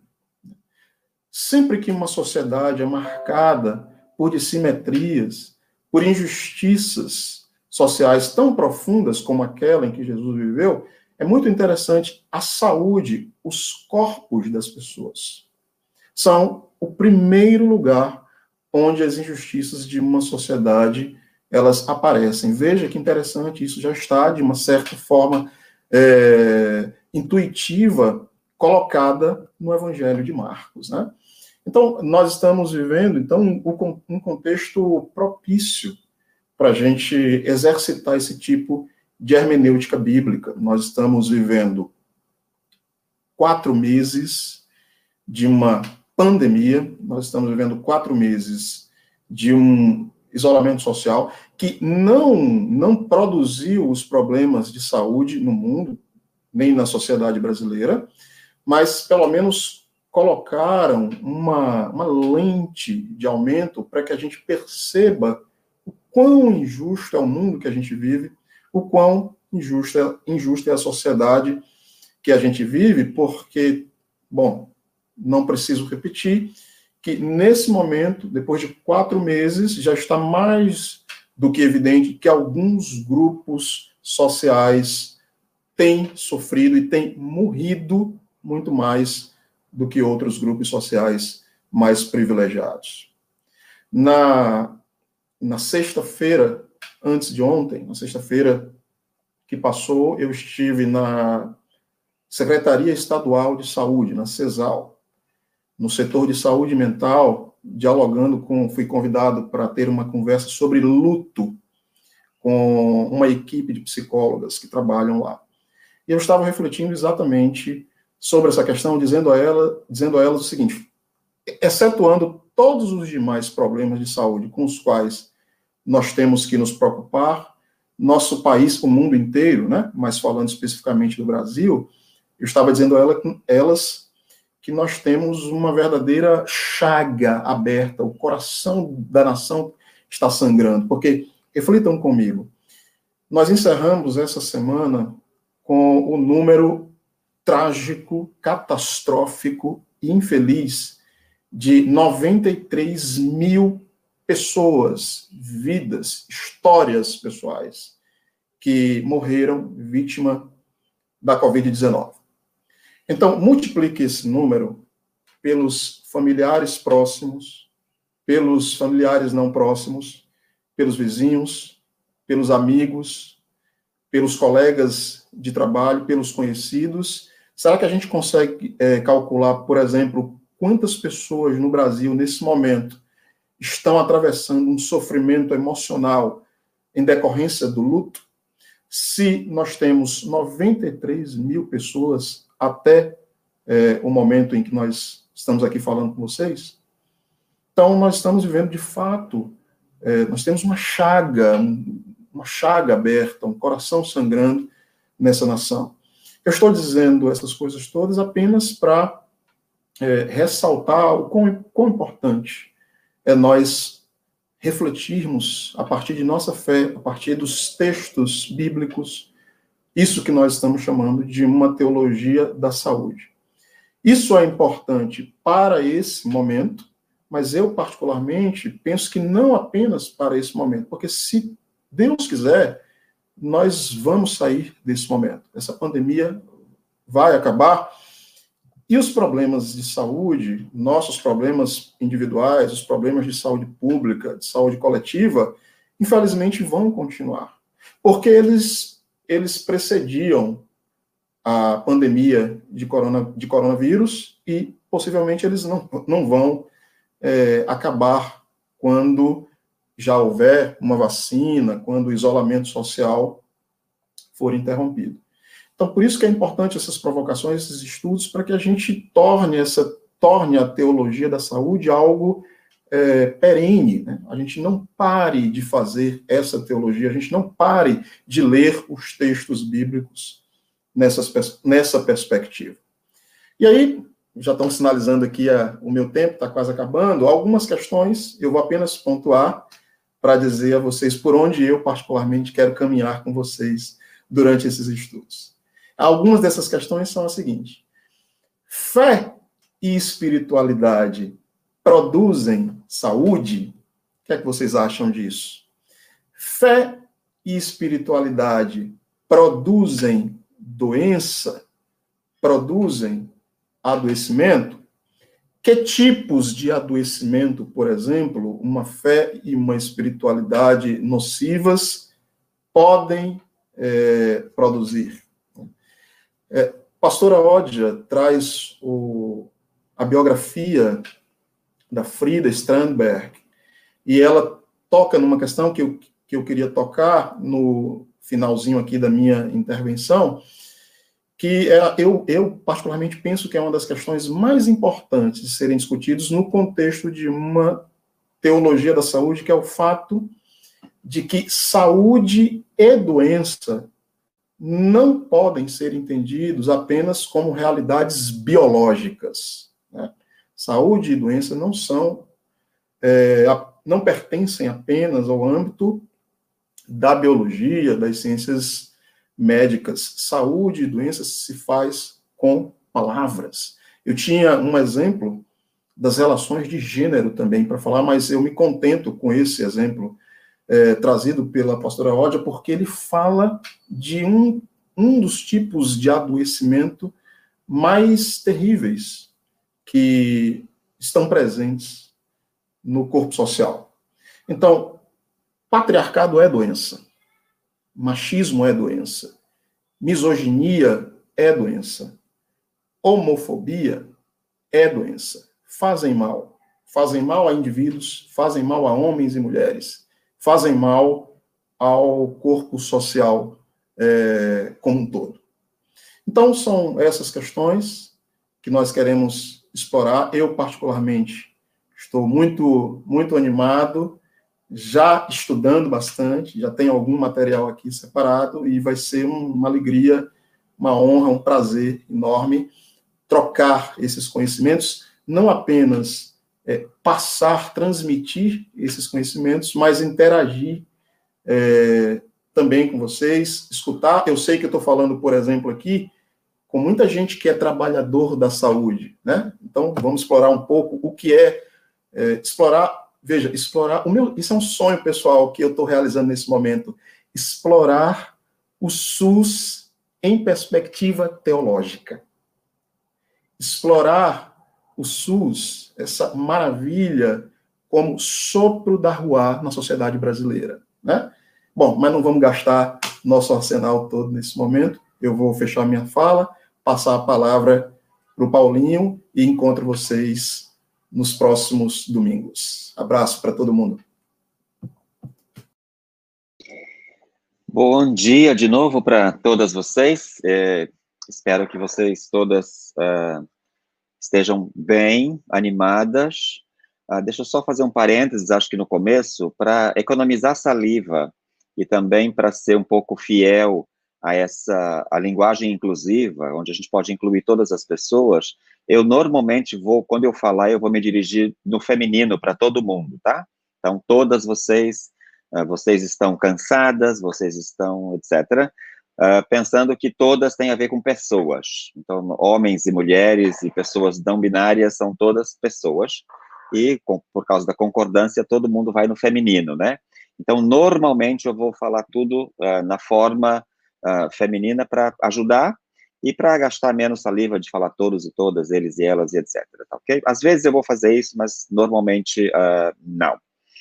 Sempre que uma sociedade é marcada por dissimetrias, por injustiças sociais tão profundas como aquela em que Jesus viveu, é muito interessante a saúde, os corpos das pessoas. São o primeiro lugar onde as injustiças de uma sociedade elas aparecem. Veja que interessante, isso já está, de uma certa forma, é, intuitiva, colocada no Evangelho de Marcos, né? Então, nós estamos vivendo então, um contexto propício para a gente exercitar esse tipo de hermenêutica bíblica. Nós estamos vivendo quatro meses de uma pandemia, nós estamos vivendo quatro meses de um isolamento social que não, não produziu os problemas de saúde no mundo, nem na sociedade brasileira, mas pelo menos colocaram uma, uma lente de aumento para que a gente perceba o quão injusto é o mundo que a gente vive, o quão injusta, injusta é a sociedade que a gente vive, porque, bom, não preciso repetir, que nesse momento, depois de quatro meses, já está mais do que evidente que alguns grupos sociais têm sofrido e têm morrido muito mais do que outros grupos sociais mais privilegiados. Na, na sexta-feira, antes de ontem, na sexta-feira que passou, eu estive na Secretaria Estadual de Saúde, na CESAL, no setor de saúde mental, dialogando com, fui convidado para ter uma conversa sobre luto com uma equipe de psicólogas que trabalham lá. E eu estava refletindo exatamente sobre essa questão, dizendo a ela, dizendo a elas o seguinte: excetuando todos os demais problemas de saúde com os quais nós temos que nos preocupar, nosso país, o mundo inteiro, né, mas falando especificamente do Brasil, eu estava dizendo a ela, elas que nós temos uma verdadeira chaga aberta, o coração da nação está sangrando, porque, reflitam comigo, nós encerramos essa semana com o número trágico, catastrófico e infeliz de noventa e três mil pessoas, vidas, histórias pessoais, que morreram vítima da covid dezenove. Então, multiplique esse número pelos familiares próximos, pelos familiares não próximos, pelos vizinhos, pelos amigos, pelos colegas de trabalho, pelos conhecidos. Será que a gente consegue é, calcular, por exemplo, quantas pessoas no Brasil, nesse momento, estão atravessando um sofrimento emocional em decorrência do luto? Se nós temos noventa e três mil pessoas até é, o momento em que nós estamos aqui falando com vocês, então nós estamos vivendo, de fato, é, nós temos uma chaga, uma chaga aberta, um coração sangrando nessa nação. Eu estou dizendo essas coisas todas apenas para é, ressaltar o quão, quão importante é nós refletirmos a partir de nossa fé, a partir dos textos bíblicos, isso que nós estamos chamando de uma teologia da saúde. Isso é importante para esse momento, mas eu, particularmente, penso que não apenas para esse momento, porque se Deus quiser, nós vamos sair desse momento. Essa pandemia vai acabar e os problemas de saúde, nossos problemas individuais, os problemas de saúde pública, de saúde coletiva, infelizmente vão continuar, porque eles, eles precediam a pandemia de, corona, de coronavírus e possivelmente eles não, não vão é, acabar quando já houver uma vacina, quando o isolamento social for interrompido. Então, por isso que é importante essas provocações, esses estudos, para que a gente torne, essa, torne a teologia da saúde algo é, perene, né? A gente não pare de fazer essa teologia, a gente não pare de ler os textos bíblicos nessas, nessa perspectiva. E aí, já estão sinalizando aqui a, o meu tempo, está quase acabando, algumas questões eu vou apenas pontuar para dizer a vocês por onde eu, particularmente, quero caminhar com vocês durante esses estudos. Algumas dessas questões são as seguintes: fé e espiritualidade produzem saúde? O que é que vocês acham disso? Fé e espiritualidade produzem doença? Produzem adoecimento? Que tipos de adoecimento, por exemplo, uma fé e uma espiritualidade nocivas podem é, produzir? É, pastora Odja traz o, a biografia da Frida Strandberg, e ela toca numa questão que eu, que eu queria tocar no finalzinho aqui da minha intervenção, que é, eu, eu particularmente penso que é uma das questões mais importantes de serem discutidas no contexto de uma teologia da saúde, que é o fato de que saúde e doença não podem ser entendidos apenas como realidades biológicas, né? Saúde e doença não são, é, não pertencem apenas ao âmbito da biologia, das ciências médicas. Saúde e doença se faz com palavras. Eu tinha um exemplo das relações de gênero também para falar, mas eu me contento com esse exemplo É, trazido pela pastora Odja, porque ele fala de um, um dos tipos de adoecimento mais terríveis que estão presentes no corpo social. Então, patriarcado é doença, machismo é doença, misoginia é doença, homofobia é doença, fazem mal, fazem mal a indivíduos, fazem mal a homens e mulheres, fazem mal ao corpo social é, como um todo. Então, são essas questões que nós queremos explorar. Eu, particularmente, estou muito, muito animado, já estudando bastante, já tenho algum material aqui separado, e vai ser uma alegria, uma honra, um prazer enorme trocar esses conhecimentos, não apenas é, passar, transmitir esses conhecimentos, mas interagir é, também com vocês, escutar. Eu sei que eu estou falando, por exemplo, aqui, com muita gente que é trabalhador da saúde, né? Então, vamos explorar um pouco o que é, é explorar, veja, explorar, o meu, isso é um sonho pessoal que eu estou realizando nesse momento, explorar o SUS em perspectiva teológica. Explorar o SUS, essa maravilha, como sopro da Ruá na sociedade brasileira, né? Bom, mas não vamos gastar nosso arsenal todo nesse momento. Eu vou fechar minha fala, passar a palavra para o Paulinho e encontro vocês nos próximos domingos. Abraço para todo mundo. Bom dia de novo para todas vocês. É, espero que vocês todas uh, estejam bem, animadas. Uh, deixa eu só fazer um parênteses, acho que no começo, para economizar saliva e também para ser um pouco fiel a essa a linguagem inclusiva, onde a gente pode incluir todas as pessoas. Eu normalmente vou, quando eu falar, eu vou me dirigir no feminino para todo mundo, tá? Então, todas vocês, uh, vocês estão cansadas, vocês estão, etcétera, uh, pensando que todas têm a ver com pessoas. Então, homens e mulheres e pessoas não binárias são todas pessoas, e com, por causa da concordância, todo mundo vai no feminino, né? Então, normalmente, eu vou falar tudo uh, na forma uh, feminina para ajudar e para gastar menos saliva de falar todos e todas, eles e elas, e etcétera. Tá, ok? Às vezes eu vou fazer isso, mas normalmente uh, não.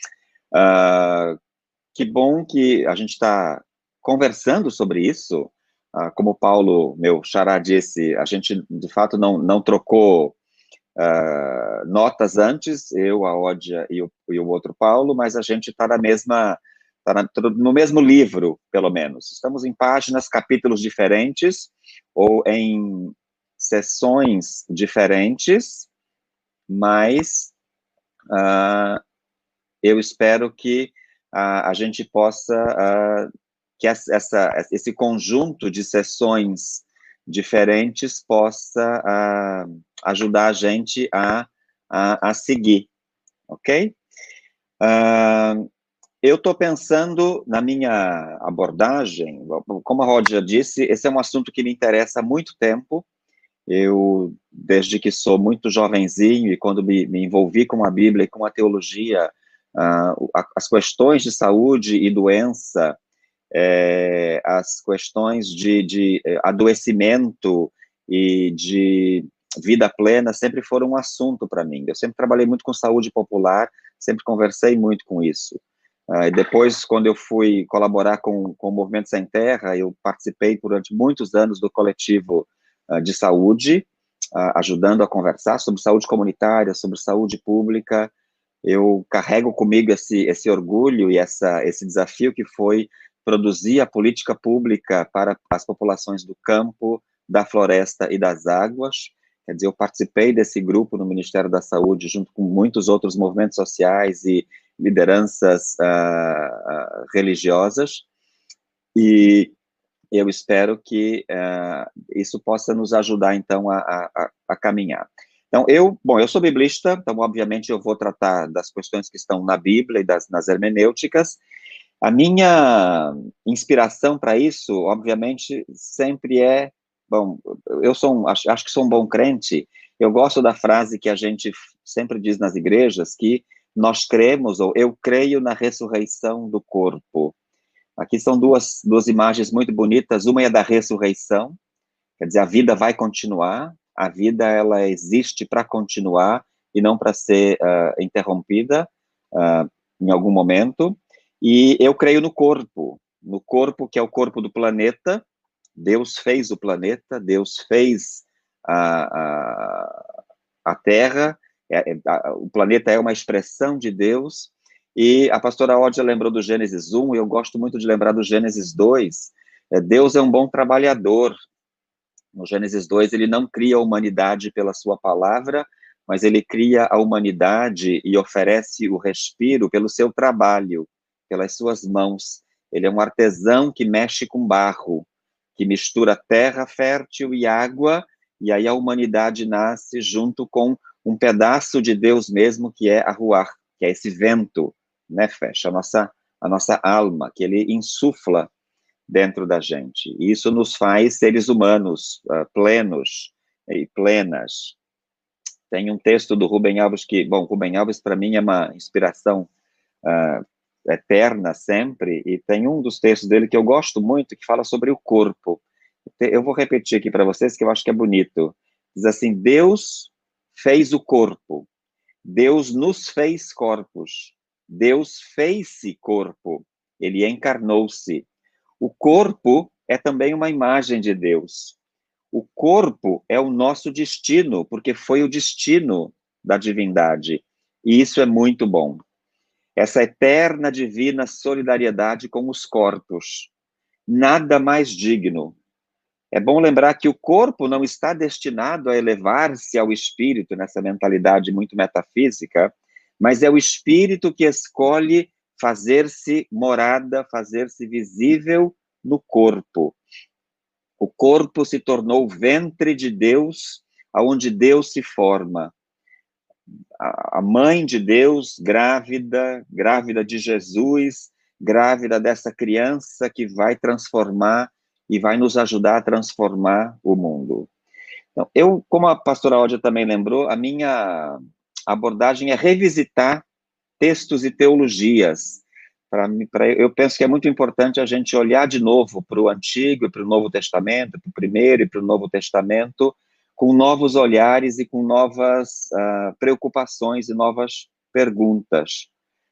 Uh, que bom que a gente está conversando sobre isso. Uh, como o Paulo, meu xará, disse, a gente, de fato, não, não trocou Uh, notas antes, eu, a Ódia e o, e o outro Paulo, mas a gente está na mesma, tá na, no mesmo livro, pelo menos. Estamos em páginas, capítulos diferentes, ou em sessões diferentes, mas uh, eu espero que uh, a gente possa, uh, que essa, esse conjunto de sessões diferentes possa uh, ajudar a gente a, a, a seguir, ok? Uh, eu estou pensando na minha abordagem, como a Ródia disse, esse é um assunto que me interessa há muito tempo. Eu, desde que sou muito jovenzinho e quando me, me envolvi com a Bíblia e com a teologia, uh, as questões de saúde e doença, É, as questões de, de adoecimento e de vida plena sempre foram um assunto para mim. Eu sempre trabalhei muito com saúde popular, sempre conversei muito com isso. Uh, depois, quando eu fui colaborar com, com o Movimento Sem Terra, eu participei durante muitos anos do coletivo uh, de saúde, uh, ajudando a conversar sobre saúde comunitária, sobre saúde pública. Eu carrego comigo esse, esse orgulho e essa, esse desafio que foi produzir a política pública para as populações do campo, da floresta e das águas. Quer dizer, eu participei desse grupo no Ministério da Saúde, junto com muitos outros movimentos sociais e lideranças uh, uh, religiosas, e eu espero que uh, isso possa nos ajudar, então, a, a, a caminhar. Então, eu, bom, eu sou biblista, então, obviamente, eu vou tratar das questões que estão na Bíblia e das, nas hermenêuticas. A minha inspiração para isso, obviamente, sempre é, bom, eu sou um, acho, acho que sou um bom crente, eu gosto da frase que a gente sempre diz nas igrejas, que nós cremos, ou eu creio na ressurreição do corpo. Aqui são duas, duas imagens muito bonitas, uma é da ressurreição, quer dizer, a vida vai continuar, A vida, ela existe para continuar e não para ser uh, interrompida uh, em algum momento. E eu creio no corpo, no corpo que é o corpo do planeta. Deus fez o planeta, Deus fez a, a, a Terra, é, a, o planeta é uma expressão de Deus, e a pastora Ódia lembrou do Gênesis um, e eu gosto muito de lembrar do Gênesis dois. É, Deus é um bom trabalhador. No Gênesis dois, ele não cria a humanidade pela sua palavra, mas ele cria a humanidade e oferece o respiro pelo seu trabalho, pelas suas mãos. Ele é um artesão que mexe com barro, que mistura terra fértil e água, e aí a humanidade nasce junto com um pedaço de Deus mesmo, que é a ruach, que é esse vento, né, fecha a nossa, a nossa alma, que ele insufla dentro da gente. E isso nos faz seres humanos uh, plenos e plenas. Tem um texto do Rubem Alves que, bom, Rubem Alves para mim é uma inspiração uh, eterna sempre, e tem um dos textos dele que eu gosto muito, que fala sobre o corpo. Eu vou repetir aqui para vocês, que eu acho que é bonito. Diz assim: Deus fez o corpo, Deus nos fez corpos, Deus fez-se corpo, ele encarnou-se. O corpo é também uma imagem de Deus. O corpo é o nosso destino, porque foi o destino da divindade, e isso é muito bom. Essa eterna divina solidariedade com os corpos. Nada mais digno. É bom lembrar que o corpo não está destinado a elevar-se ao espírito, nessa mentalidade muito metafísica, mas é o espírito que escolhe fazer-se morada, fazer-se visível no corpo. O corpo se tornou o ventre de Deus, aonde Deus se forma. A mãe de Deus, grávida, grávida de Jesus, grávida dessa criança que vai transformar e vai nos ajudar a transformar o mundo. Então, eu, como a pastora Ódia também lembrou, a minha abordagem é revisitar textos e teologias. Pra, pra, eu penso que é muito importante a gente olhar de novo para o Antigo e para o Novo Testamento, para o Primeiro e para o Novo Testamento, com novos olhares e com novas uh, preocupações e novas perguntas.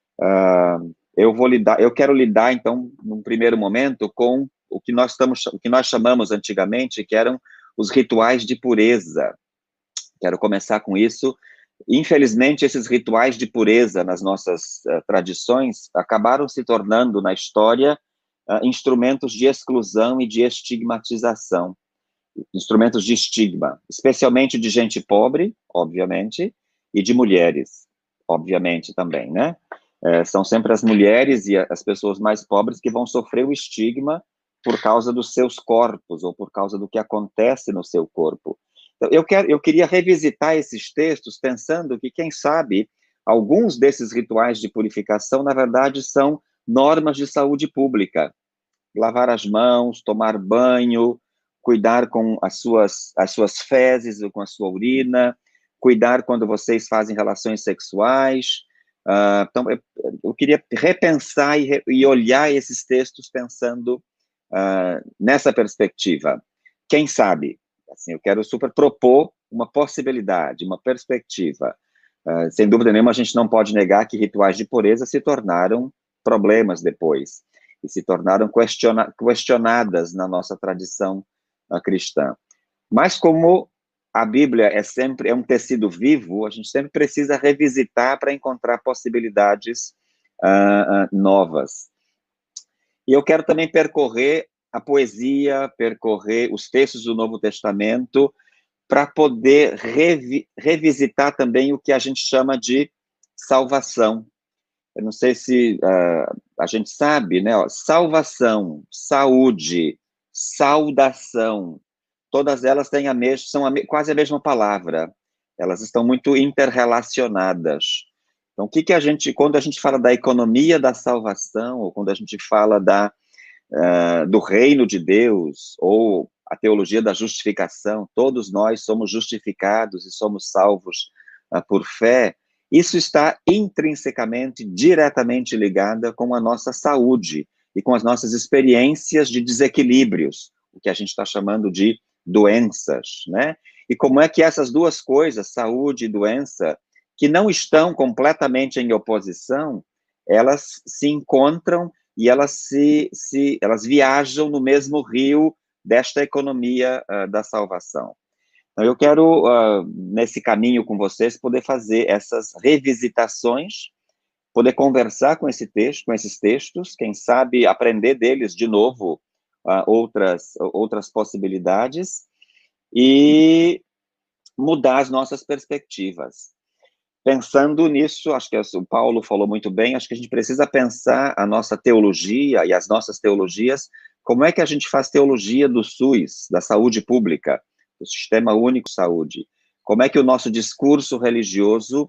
Uh, eu vou lidar, eu quero lidar, então, num primeiro momento, com o que nós estamos, o que nós chamamos antigamente, que eram os rituais de pureza. Quero começar com isso. Infelizmente, esses rituais de pureza nas nossas uh, tradições acabaram se tornando, na história, uh, instrumentos de exclusão e de estigmatização. Instrumentos de estigma, especialmente de gente pobre, obviamente, e de mulheres, obviamente também, né? É, são sempre as mulheres e as pessoas mais pobres que vão sofrer o estigma por causa dos seus corpos, ou por causa do que acontece no seu corpo. Então, eu, quero, eu queria revisitar esses textos, pensando que, quem sabe, alguns desses rituais de purificação, na verdade, são normas de saúde pública. Lavar as mãos, tomar banho, cuidar com as suas, as suas fezes ou com a sua urina, cuidar quando vocês fazem relações sexuais. Uh, então, eu, eu queria repensar e, re, e olhar esses textos pensando uh, nessa perspectiva. Quem sabe? Assim, eu quero super propor uma possibilidade, uma perspectiva. Uh, sem dúvida nenhuma, a gente não pode negar que rituais de pureza se tornaram problemas depois, e se tornaram questiona, questionadas na nossa tradição cristã. Mas como a Bíblia é sempre é um tecido vivo, a gente sempre precisa revisitar para encontrar possibilidades uh, uh, novas. E eu quero também percorrer a poesia, percorrer os textos do Novo Testamento, para poder revi revisitar também o que a gente chama de salvação. Eu não sei se uh, a gente sabe, né? Ó, salvação, saúde, saudação, todas elas têm a mesma, são a, quase a mesma palavra, elas estão muito interrelacionadas. Então, o que que a gente, quando a gente fala da economia da salvação, ou quando a gente fala da, uh, do reino de Deus, ou a teologia da justificação, todos nós somos justificados e somos salvos uh, por fé, isso está intrinsecamente, diretamente ligada com a nossa saúde e com as nossas experiências de desequilíbrios, o que a gente está chamando de doenças, né? e como é que essas duas coisas, saúde e doença, que não estão completamente em oposição, elas se encontram e elas, se, se, elas viajam no mesmo rio desta economia uh, da salvação. Então, eu quero, uh, nesse caminho com vocês, poder fazer essas revisitações, poder conversar com esse texto, com esses textos, quem sabe aprender deles de novo uh, outras, outras possibilidades e mudar as nossas perspectivas. Pensando nisso, acho que o Paulo falou muito bem, acho que a gente precisa pensar a nossa teologia e as nossas teologias, como é que a gente faz teologia do SUS, da saúde pública, do Sistema Único de Saúde, como é que o nosso discurso religioso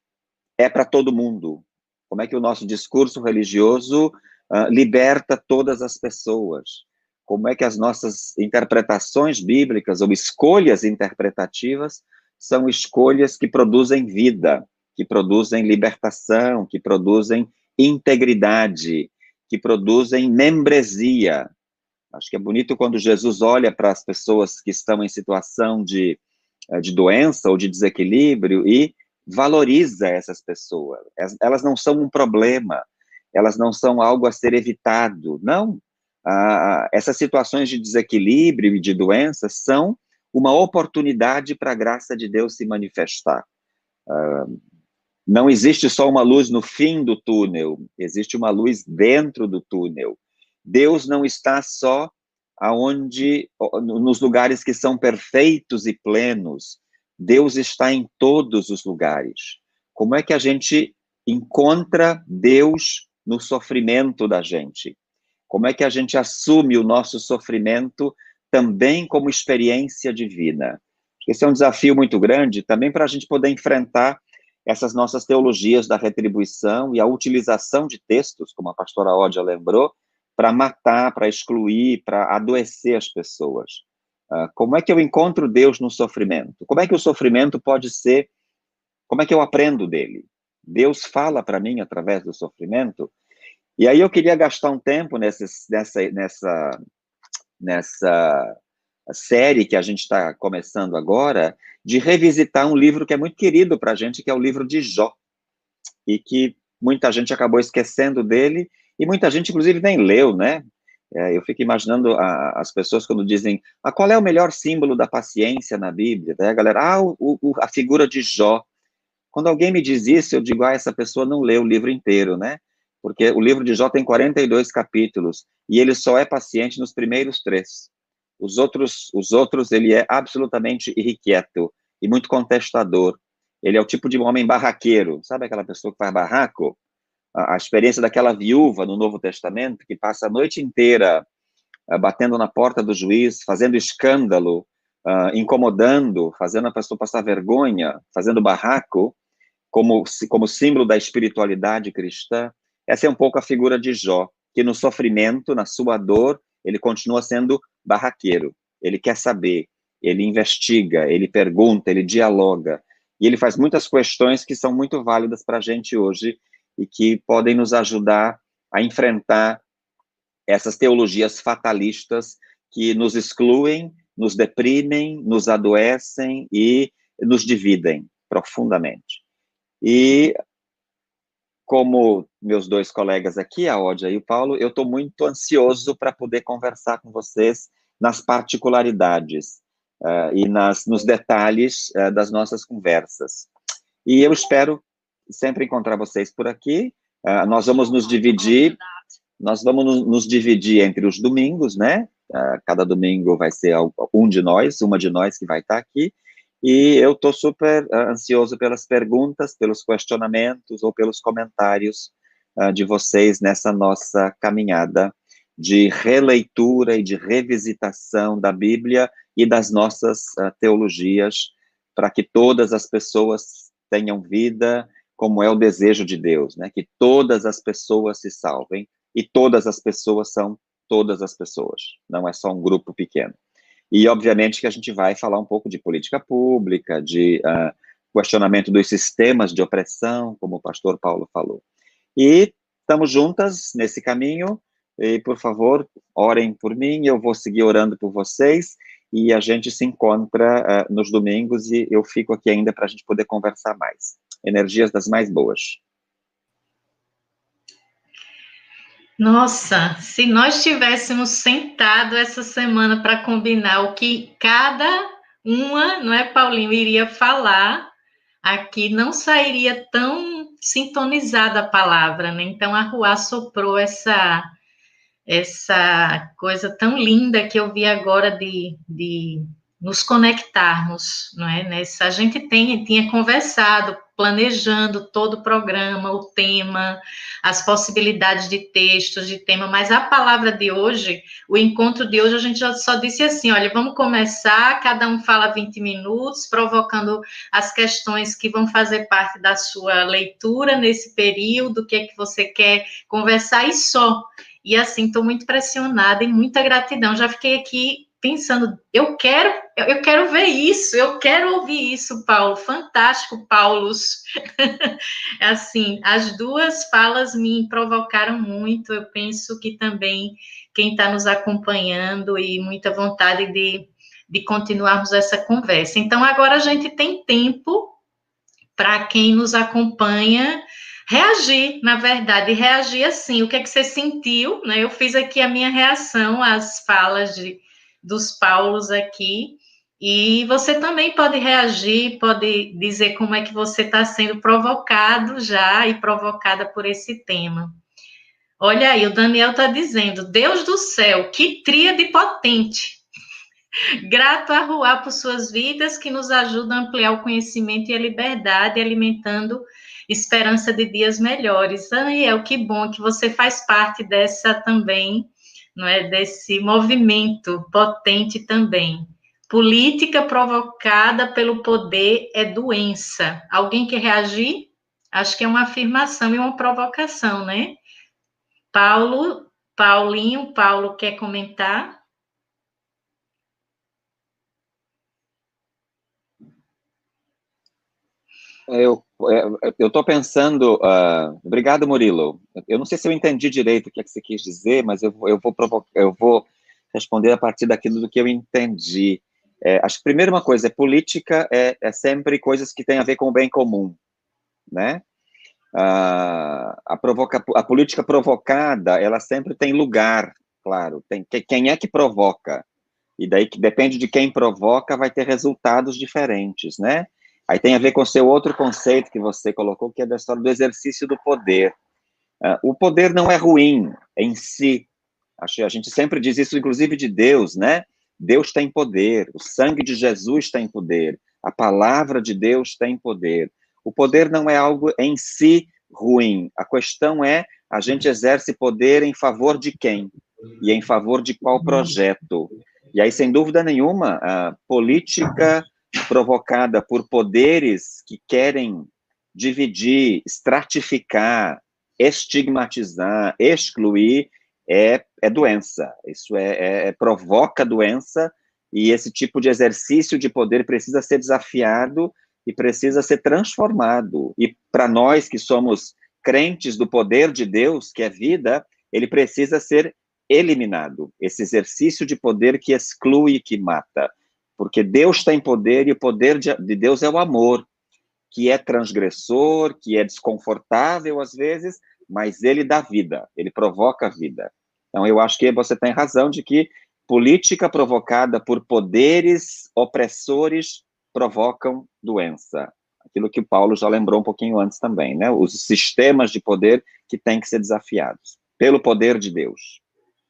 é para todo mundo, como é que o nosso discurso religioso uh, liberta todas as pessoas, como é que as nossas interpretações bíblicas ou escolhas interpretativas são escolhas que produzem vida, que produzem libertação, que produzem integridade, que produzem membresia. Acho que é bonito quando Jesus olha para as pessoas que estão em situação de, de doença ou de desequilíbrio e valoriza essas pessoas. Elas não são um problema, elas não são algo a ser evitado, não. Ah, essas situações de desequilíbrio e de doença são uma oportunidade para a graça de Deus se manifestar. Uh, não existe só uma luz no fim do túnel, existe uma luz dentro do túnel. Deus não está só aonde, nos lugares que são perfeitos e plenos. Deus está em todos os lugares. Como é que a gente encontra Deus no sofrimento da gente? Como é que a gente assume o nosso sofrimento também como experiência divina? Esse é um desafio muito grande, também para a gente poder enfrentar essas nossas teologias da retribuição e a utilização de textos, como a pastora Ódia lembrou, para matar, para excluir, para adoecer as pessoas. Uh, como é que eu encontro Deus no sofrimento? Como é que o sofrimento pode ser, como é que eu aprendo dele? Deus fala para mim através do sofrimento? E aí eu queria gastar um tempo nessa, nessa, nessa, nessa série que a gente está começando agora, de revisitar um livro que é muito querido para a gente, que é o livro de Jó, e que muita gente acabou esquecendo dele, e muita gente, inclusive, nem leu, né? É, eu fico imaginando a, as pessoas quando dizem, ah, qual é o melhor símbolo da paciência na Bíblia? Daí a galera, ah, o, o, a figura de Jó. Quando alguém me diz isso, eu digo, ah, essa pessoa não leu o livro inteiro, né? Porque o livro de Jó tem quarenta e dois capítulos, e ele só é paciente nos primeiros três. Os outros, os outros, ele é absolutamente irrequieto e muito contestador. Ele é o tipo de homem barraqueiro. Sabe aquela pessoa que faz barraco? A, a experiência daquela viúva no Novo Testamento, que passa a noite inteira uh, batendo na porta do juiz, fazendo escândalo, uh, incomodando, fazendo a pessoa passar vergonha, fazendo barraco, como, como símbolo da espiritualidade cristã. Essa é um pouco a figura de Jó, que no sofrimento, na sua dor, ele continua sendo barraqueiro. Ele quer saber, ele investiga, ele pergunta, ele dialoga. E ele faz muitas questões que são muito válidas para a gente hoje e que podem nos ajudar a enfrentar essas teologias fatalistas que nos excluem, nos deprimem, nos adoecem e nos dividem profundamente. E como meus dois colegas aqui, a Ódia e o Paulo, eu estou muito ansioso para poder conversar com vocês nas particularidades uh, e nas, nos detalhes uh, das nossas conversas. E eu espero sempre encontrar vocês por aqui. Uh, nós vamos nos dividir, nós vamos nos, nos dividir entre os domingos, né? Uh, cada domingo vai ser um de nós, uma de nós que vai estar aqui. E eu estou super uh, ansioso pelas perguntas, pelos questionamentos ou pelos comentários uh, de vocês nessa nossa caminhada de releitura e de revisitação da Bíblia e das nossas uh, teologias, para que todas as pessoas tenham vida como é o desejo de Deus, né? Que todas as pessoas se salvem, e todas as pessoas são todas as pessoas, não é só um grupo pequeno. E, obviamente, que a gente vai falar um pouco de política pública, de uh, questionamento dos sistemas de opressão, como o pastor Paulo falou. E estamos juntas nesse caminho, e, por favor, orem por mim, eu vou seguir orando por vocês, e a gente se encontra uh, nos domingos, e eu fico aqui ainda para a gente poder conversar mais. Energias das mais boas. Nossa, se nós tivéssemos sentado essa semana para combinar o que cada uma, não é, Paulinho, iria falar, aqui não sairia tão sintonizada a palavra, né? Então, a Ruá soprou essa, essa coisa tão linda que eu vi agora de, de nos conectarmos, não é? Nessa, a gente tem, tinha conversado, planejando todo o programa, o tema, as possibilidades de textos, de tema, mas a palavra de hoje, o encontro de hoje, a gente já só disse assim, olha, vamos começar, cada um fala vinte minutos, provocando as questões que vão fazer parte da sua leitura nesse período, o que é que você quer conversar, e só. E assim, estou muito pressionada e muita gratidão, já fiquei aqui pensando, eu quero, eu quero ver isso, eu quero ouvir isso, Paulo, fantástico, Paulos. Assim, as duas falas me provocaram muito, eu penso que também quem está nos acompanhando e muita vontade de, de continuarmos essa conversa. Então, agora a gente tem tempo para quem nos acompanha reagir, na verdade, reagir assim, o que é que você sentiu, né? Eu fiz aqui a minha reação às falas de dos Paulos aqui, e você também pode reagir, pode dizer como é que você está sendo provocado já e provocada por esse tema. Olha aí, o Daniel está dizendo, Deus do céu, que tríade potente. Grato a Ruá por suas vidas, que nos ajudam a ampliar o conhecimento e a liberdade, alimentando esperança de dias melhores. Daniel, que bom que você faz parte dessa também, não é, desse movimento potente também. Política provocada pelo poder é doença. Alguém quer reagir? Acho que é uma afirmação e uma provocação, né? Paulo, Paulinho, Paulo quer comentar? Eu eu estou pensando, uh, obrigado, Murilo. Eu não sei se eu entendi direito o que, é que você quis dizer, mas eu, eu, vou provocar, eu vou responder a partir daquilo do que eu entendi. É, acho que, primeiro, uma coisa, é política é, é sempre coisas que têm a ver com o bem comum, né? Uh, a, provoca, a política provocada, ela sempre tem lugar, claro. Tem, quem é que provoca? E daí, que depende de quem provoca, vai ter resultados diferentes, né? Aí tem a ver com o seu outro conceito que você colocou, que é da história do exercício do poder. Uh, o poder não é ruim em si. Acho que a gente sempre diz isso, inclusive de Deus, né? Deus tem poder, o sangue de Jesus tem poder, a palavra de Deus tem poder. O poder não é algo em si ruim. A questão é, a gente exerce poder em favor de quem? E em favor de qual projeto? E aí, sem dúvida nenhuma, a política provocada por poderes que querem dividir, estratificar, estigmatizar, excluir, é, é doença. Isso é, é, é, provoca doença, e esse tipo de exercício de poder precisa ser desafiado e precisa ser transformado. E para nós que somos crentes do poder de Deus, que é vida, ele precisa ser eliminado. Esse exercício de poder que exclui e que mata. Porque Deus tem poder, e o poder de Deus é o amor, que é transgressor, que é desconfortável às vezes, mas ele dá vida, ele provoca a vida. Então, eu acho que você tem razão de que política provocada por poderes opressores provocam doença. Aquilo que o Paulo já lembrou um pouquinho antes também, né? Os sistemas de poder que têm que ser desafiados pelo poder de Deus.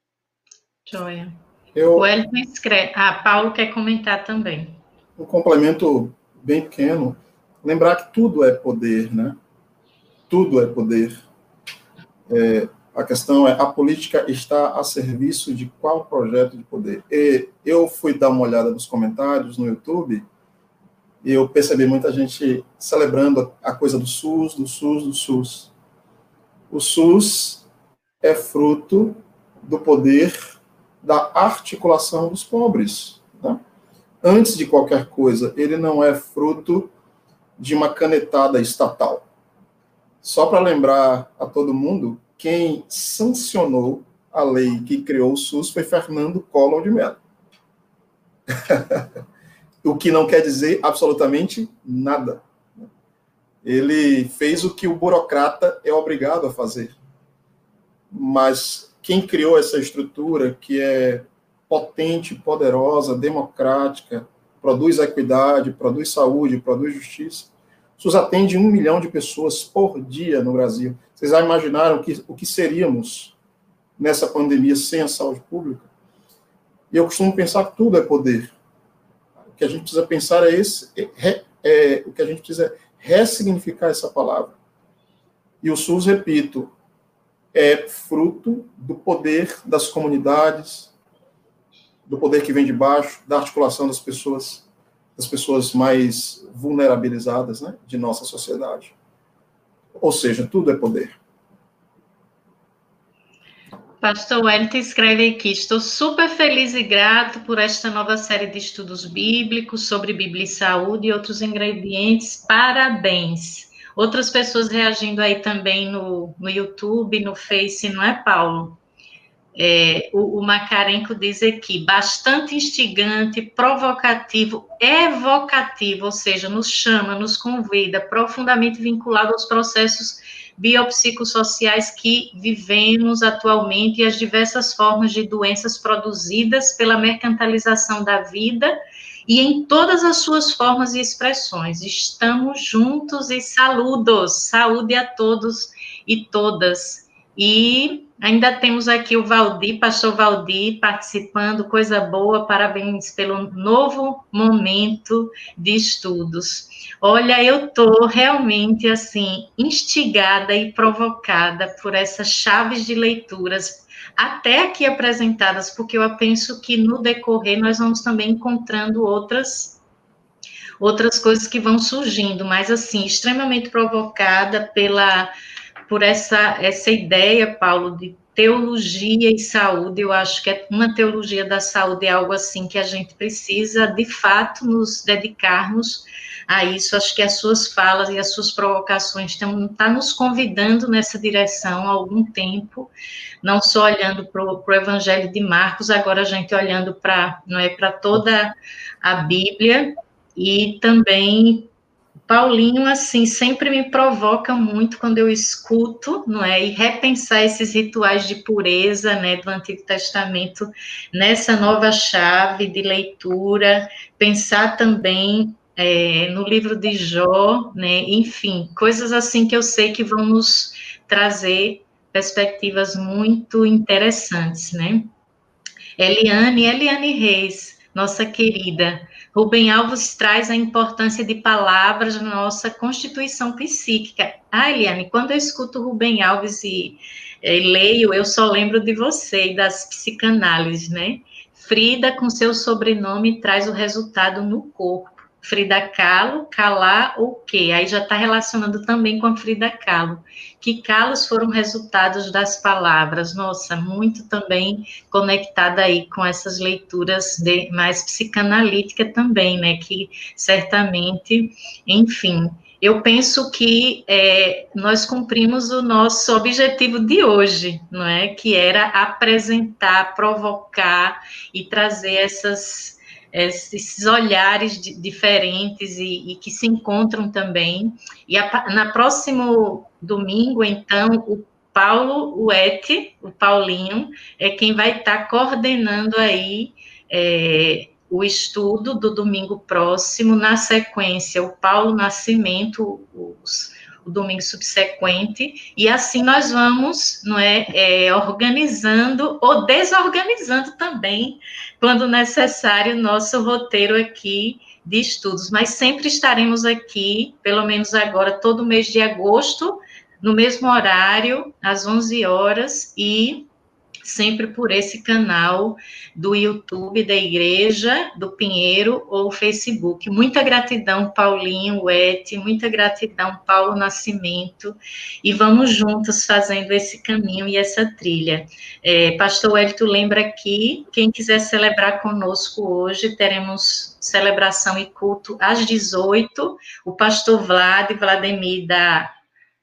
Joia. Eu, o Wellington escreve. Ah, Paulo quer comentar também. Um complemento bem pequeno. Lembrar que tudo é poder, né? Tudo é poder. É, a questão é, a política está a serviço de qual projeto de poder? E eu fui dar uma olhada nos comentários no YouTube e eu percebi muita gente celebrando a coisa do SUS, do SUS, do SUS. O SUS é fruto do poder da articulação dos pobres, né? Antes de qualquer coisa, ele não é fruto de uma canetada estatal. Só para lembrar a todo mundo, quem sancionou a lei que criou o SUS foi Fernando Collor de Mello. O que não quer dizer absolutamente nada. Ele fez o que o burocrata é obrigado a fazer. Mas quem criou essa estrutura, que é potente, poderosa, democrática, produz equidade, produz saúde, produz justiça, o SUS atende um milhão de pessoas por dia no Brasil. Vocês já imaginaram que, o que seríamos nessa pandemia sem a saúde pública? E eu costumo pensar que tudo é poder. O que a gente precisa pensar é esse, é, é, o que a gente precisa ressignificar essa palavra. E o SUS, repito, é fruto do poder das comunidades, do poder que vem de baixo, da articulação das pessoas, das pessoas mais vulnerabilizadas, né, de nossa sociedade. Ou seja, tudo é poder. Pastor Wellington escreve aqui: estou super feliz e grato por esta nova série de estudos bíblicos sobre Bíblia e saúde e outros ingredientes. Parabéns. Outras pessoas reagindo aí também no, no YouTube, no Face, não é, Paulo? É, o, o Macarenco diz aqui: bastante instigante, provocativo, evocativo, ou seja, nos chama, nos convida, profundamente vinculado aos processos biopsicossociais que vivemos atualmente e as diversas formas de doenças produzidas pela mercantilização da vida e em todas as suas formas e expressões. Estamos juntos e saludos, saúde a todos e todas. E ainda temos aqui o Valdir, pastor Valdir, participando, coisa boa, parabéns pelo novo momento de estudos. Olha, eu estou realmente, assim, instigada e provocada por essas chaves de leituras, até aqui apresentadas, porque eu penso que no decorrer nós vamos também encontrando outras, outras coisas que vão surgindo, mas, assim, extremamente provocada pela... por essa, essa ideia, Paulo, de teologia e saúde. Eu acho que é uma teologia da saúde é algo assim que a gente precisa, de fato, nos dedicarmos a isso. Acho que as suas falas e as suas provocações estão tá nos convidando nessa direção há algum tempo, não só olhando para o Evangelho de Marcos, agora a gente olhando para, não é, para toda a Bíblia, e também Paulinho, assim, sempre me provoca muito quando eu escuto, não é, e repensar esses rituais de pureza, né, do Antigo Testamento, nessa nova chave de leitura, pensar também é, no livro de Jó, né, enfim, coisas assim que eu sei que vão nos trazer perspectivas muito interessantes, né. Eliane, Eliane Reis, nossa querida, Rubem Alves traz a importância de palavras na nossa constituição psíquica. Ah, Eliane, quando eu escuto Rubem Alves e, e leio, eu só lembro de você e das psicanálises, né? Frida, com seu sobrenome, traz o resultado no corpo. Frida Kahlo, calar ou quê? Aí já está relacionando também com a Frida Kahlo. Que calos foram resultados das palavras? Nossa, muito também conectada aí com essas leituras de, mais psicanalítica também, né, que certamente, enfim, eu penso que é, nós cumprimos o nosso objetivo de hoje, não é, que era apresentar, provocar e trazer essas, esses olhares de, diferentes e, e que se encontram também, e a, na próximo domingo, então, o Paulo Uete, o Paulinho, é quem vai estar coordenando aí é, o estudo do domingo próximo, na sequência, o Paulo Nascimento, os, o domingo subsequente, e assim nós vamos, não é, é, organizando ou desorganizando também, quando necessário, o nosso roteiro aqui de estudos, mas sempre estaremos aqui, pelo menos agora, todo mês de agosto, no mesmo horário, às onze horas, e sempre por esse canal do YouTube da Igreja do Pinheiro ou Facebook. Muita gratidão, Paulinho, Wete, muita gratidão, Paulo Nascimento, e vamos juntos fazendo esse caminho e essa trilha. É, Pastor Wellington lembra aqui, quem quiser celebrar conosco hoje, teremos celebração e culto às dezoito, o pastor Vlad, Vladimir da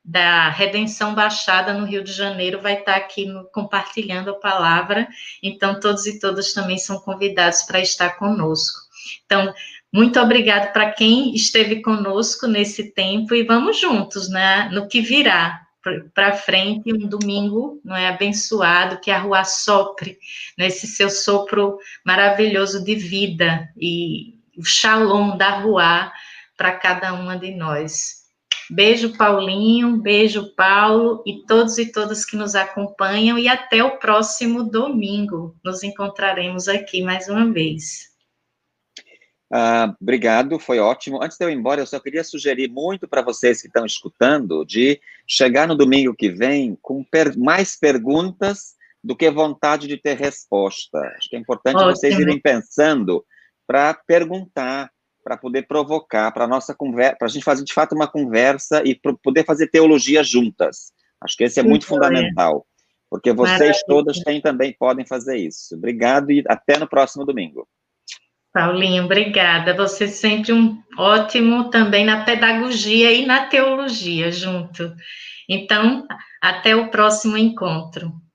da Redenção Baixada no Rio de Janeiro vai estar aqui no, compartilhando a palavra, então todos e todas também são convidados para estar conosco. Então, muito obrigado para quem esteve conosco nesse tempo e vamos juntos, né, no que virá para frente, um domingo, não é, abençoado, que a rua sopre nesse seu sopro maravilhoso de vida e o shalom da rua para cada uma de nós. Beijo, Paulinho, beijo, Paulo, e todos e todas que nos acompanham, e até o próximo domingo. Nos encontraremos aqui mais uma vez. Ah, obrigado, foi ótimo. Antes de eu ir embora, eu só queria sugerir muito para vocês que estão escutando, de chegar no domingo que vem com per mais perguntas do que vontade de ter resposta. Acho que é importante Ótimo. Vocês irem pensando para perguntar, para poder provocar, para a nossa conversa, para a gente fazer de fato uma conversa e poder fazer teologia juntas. Acho que esse é muito Sim, fundamental, porque vocês Maravilha. Todas têm, também podem fazer isso. Obrigado e até no próximo domingo. Paulinho, obrigada. Você sempre um ótimo também na pedagogia e na teologia junto. Então, até o próximo encontro.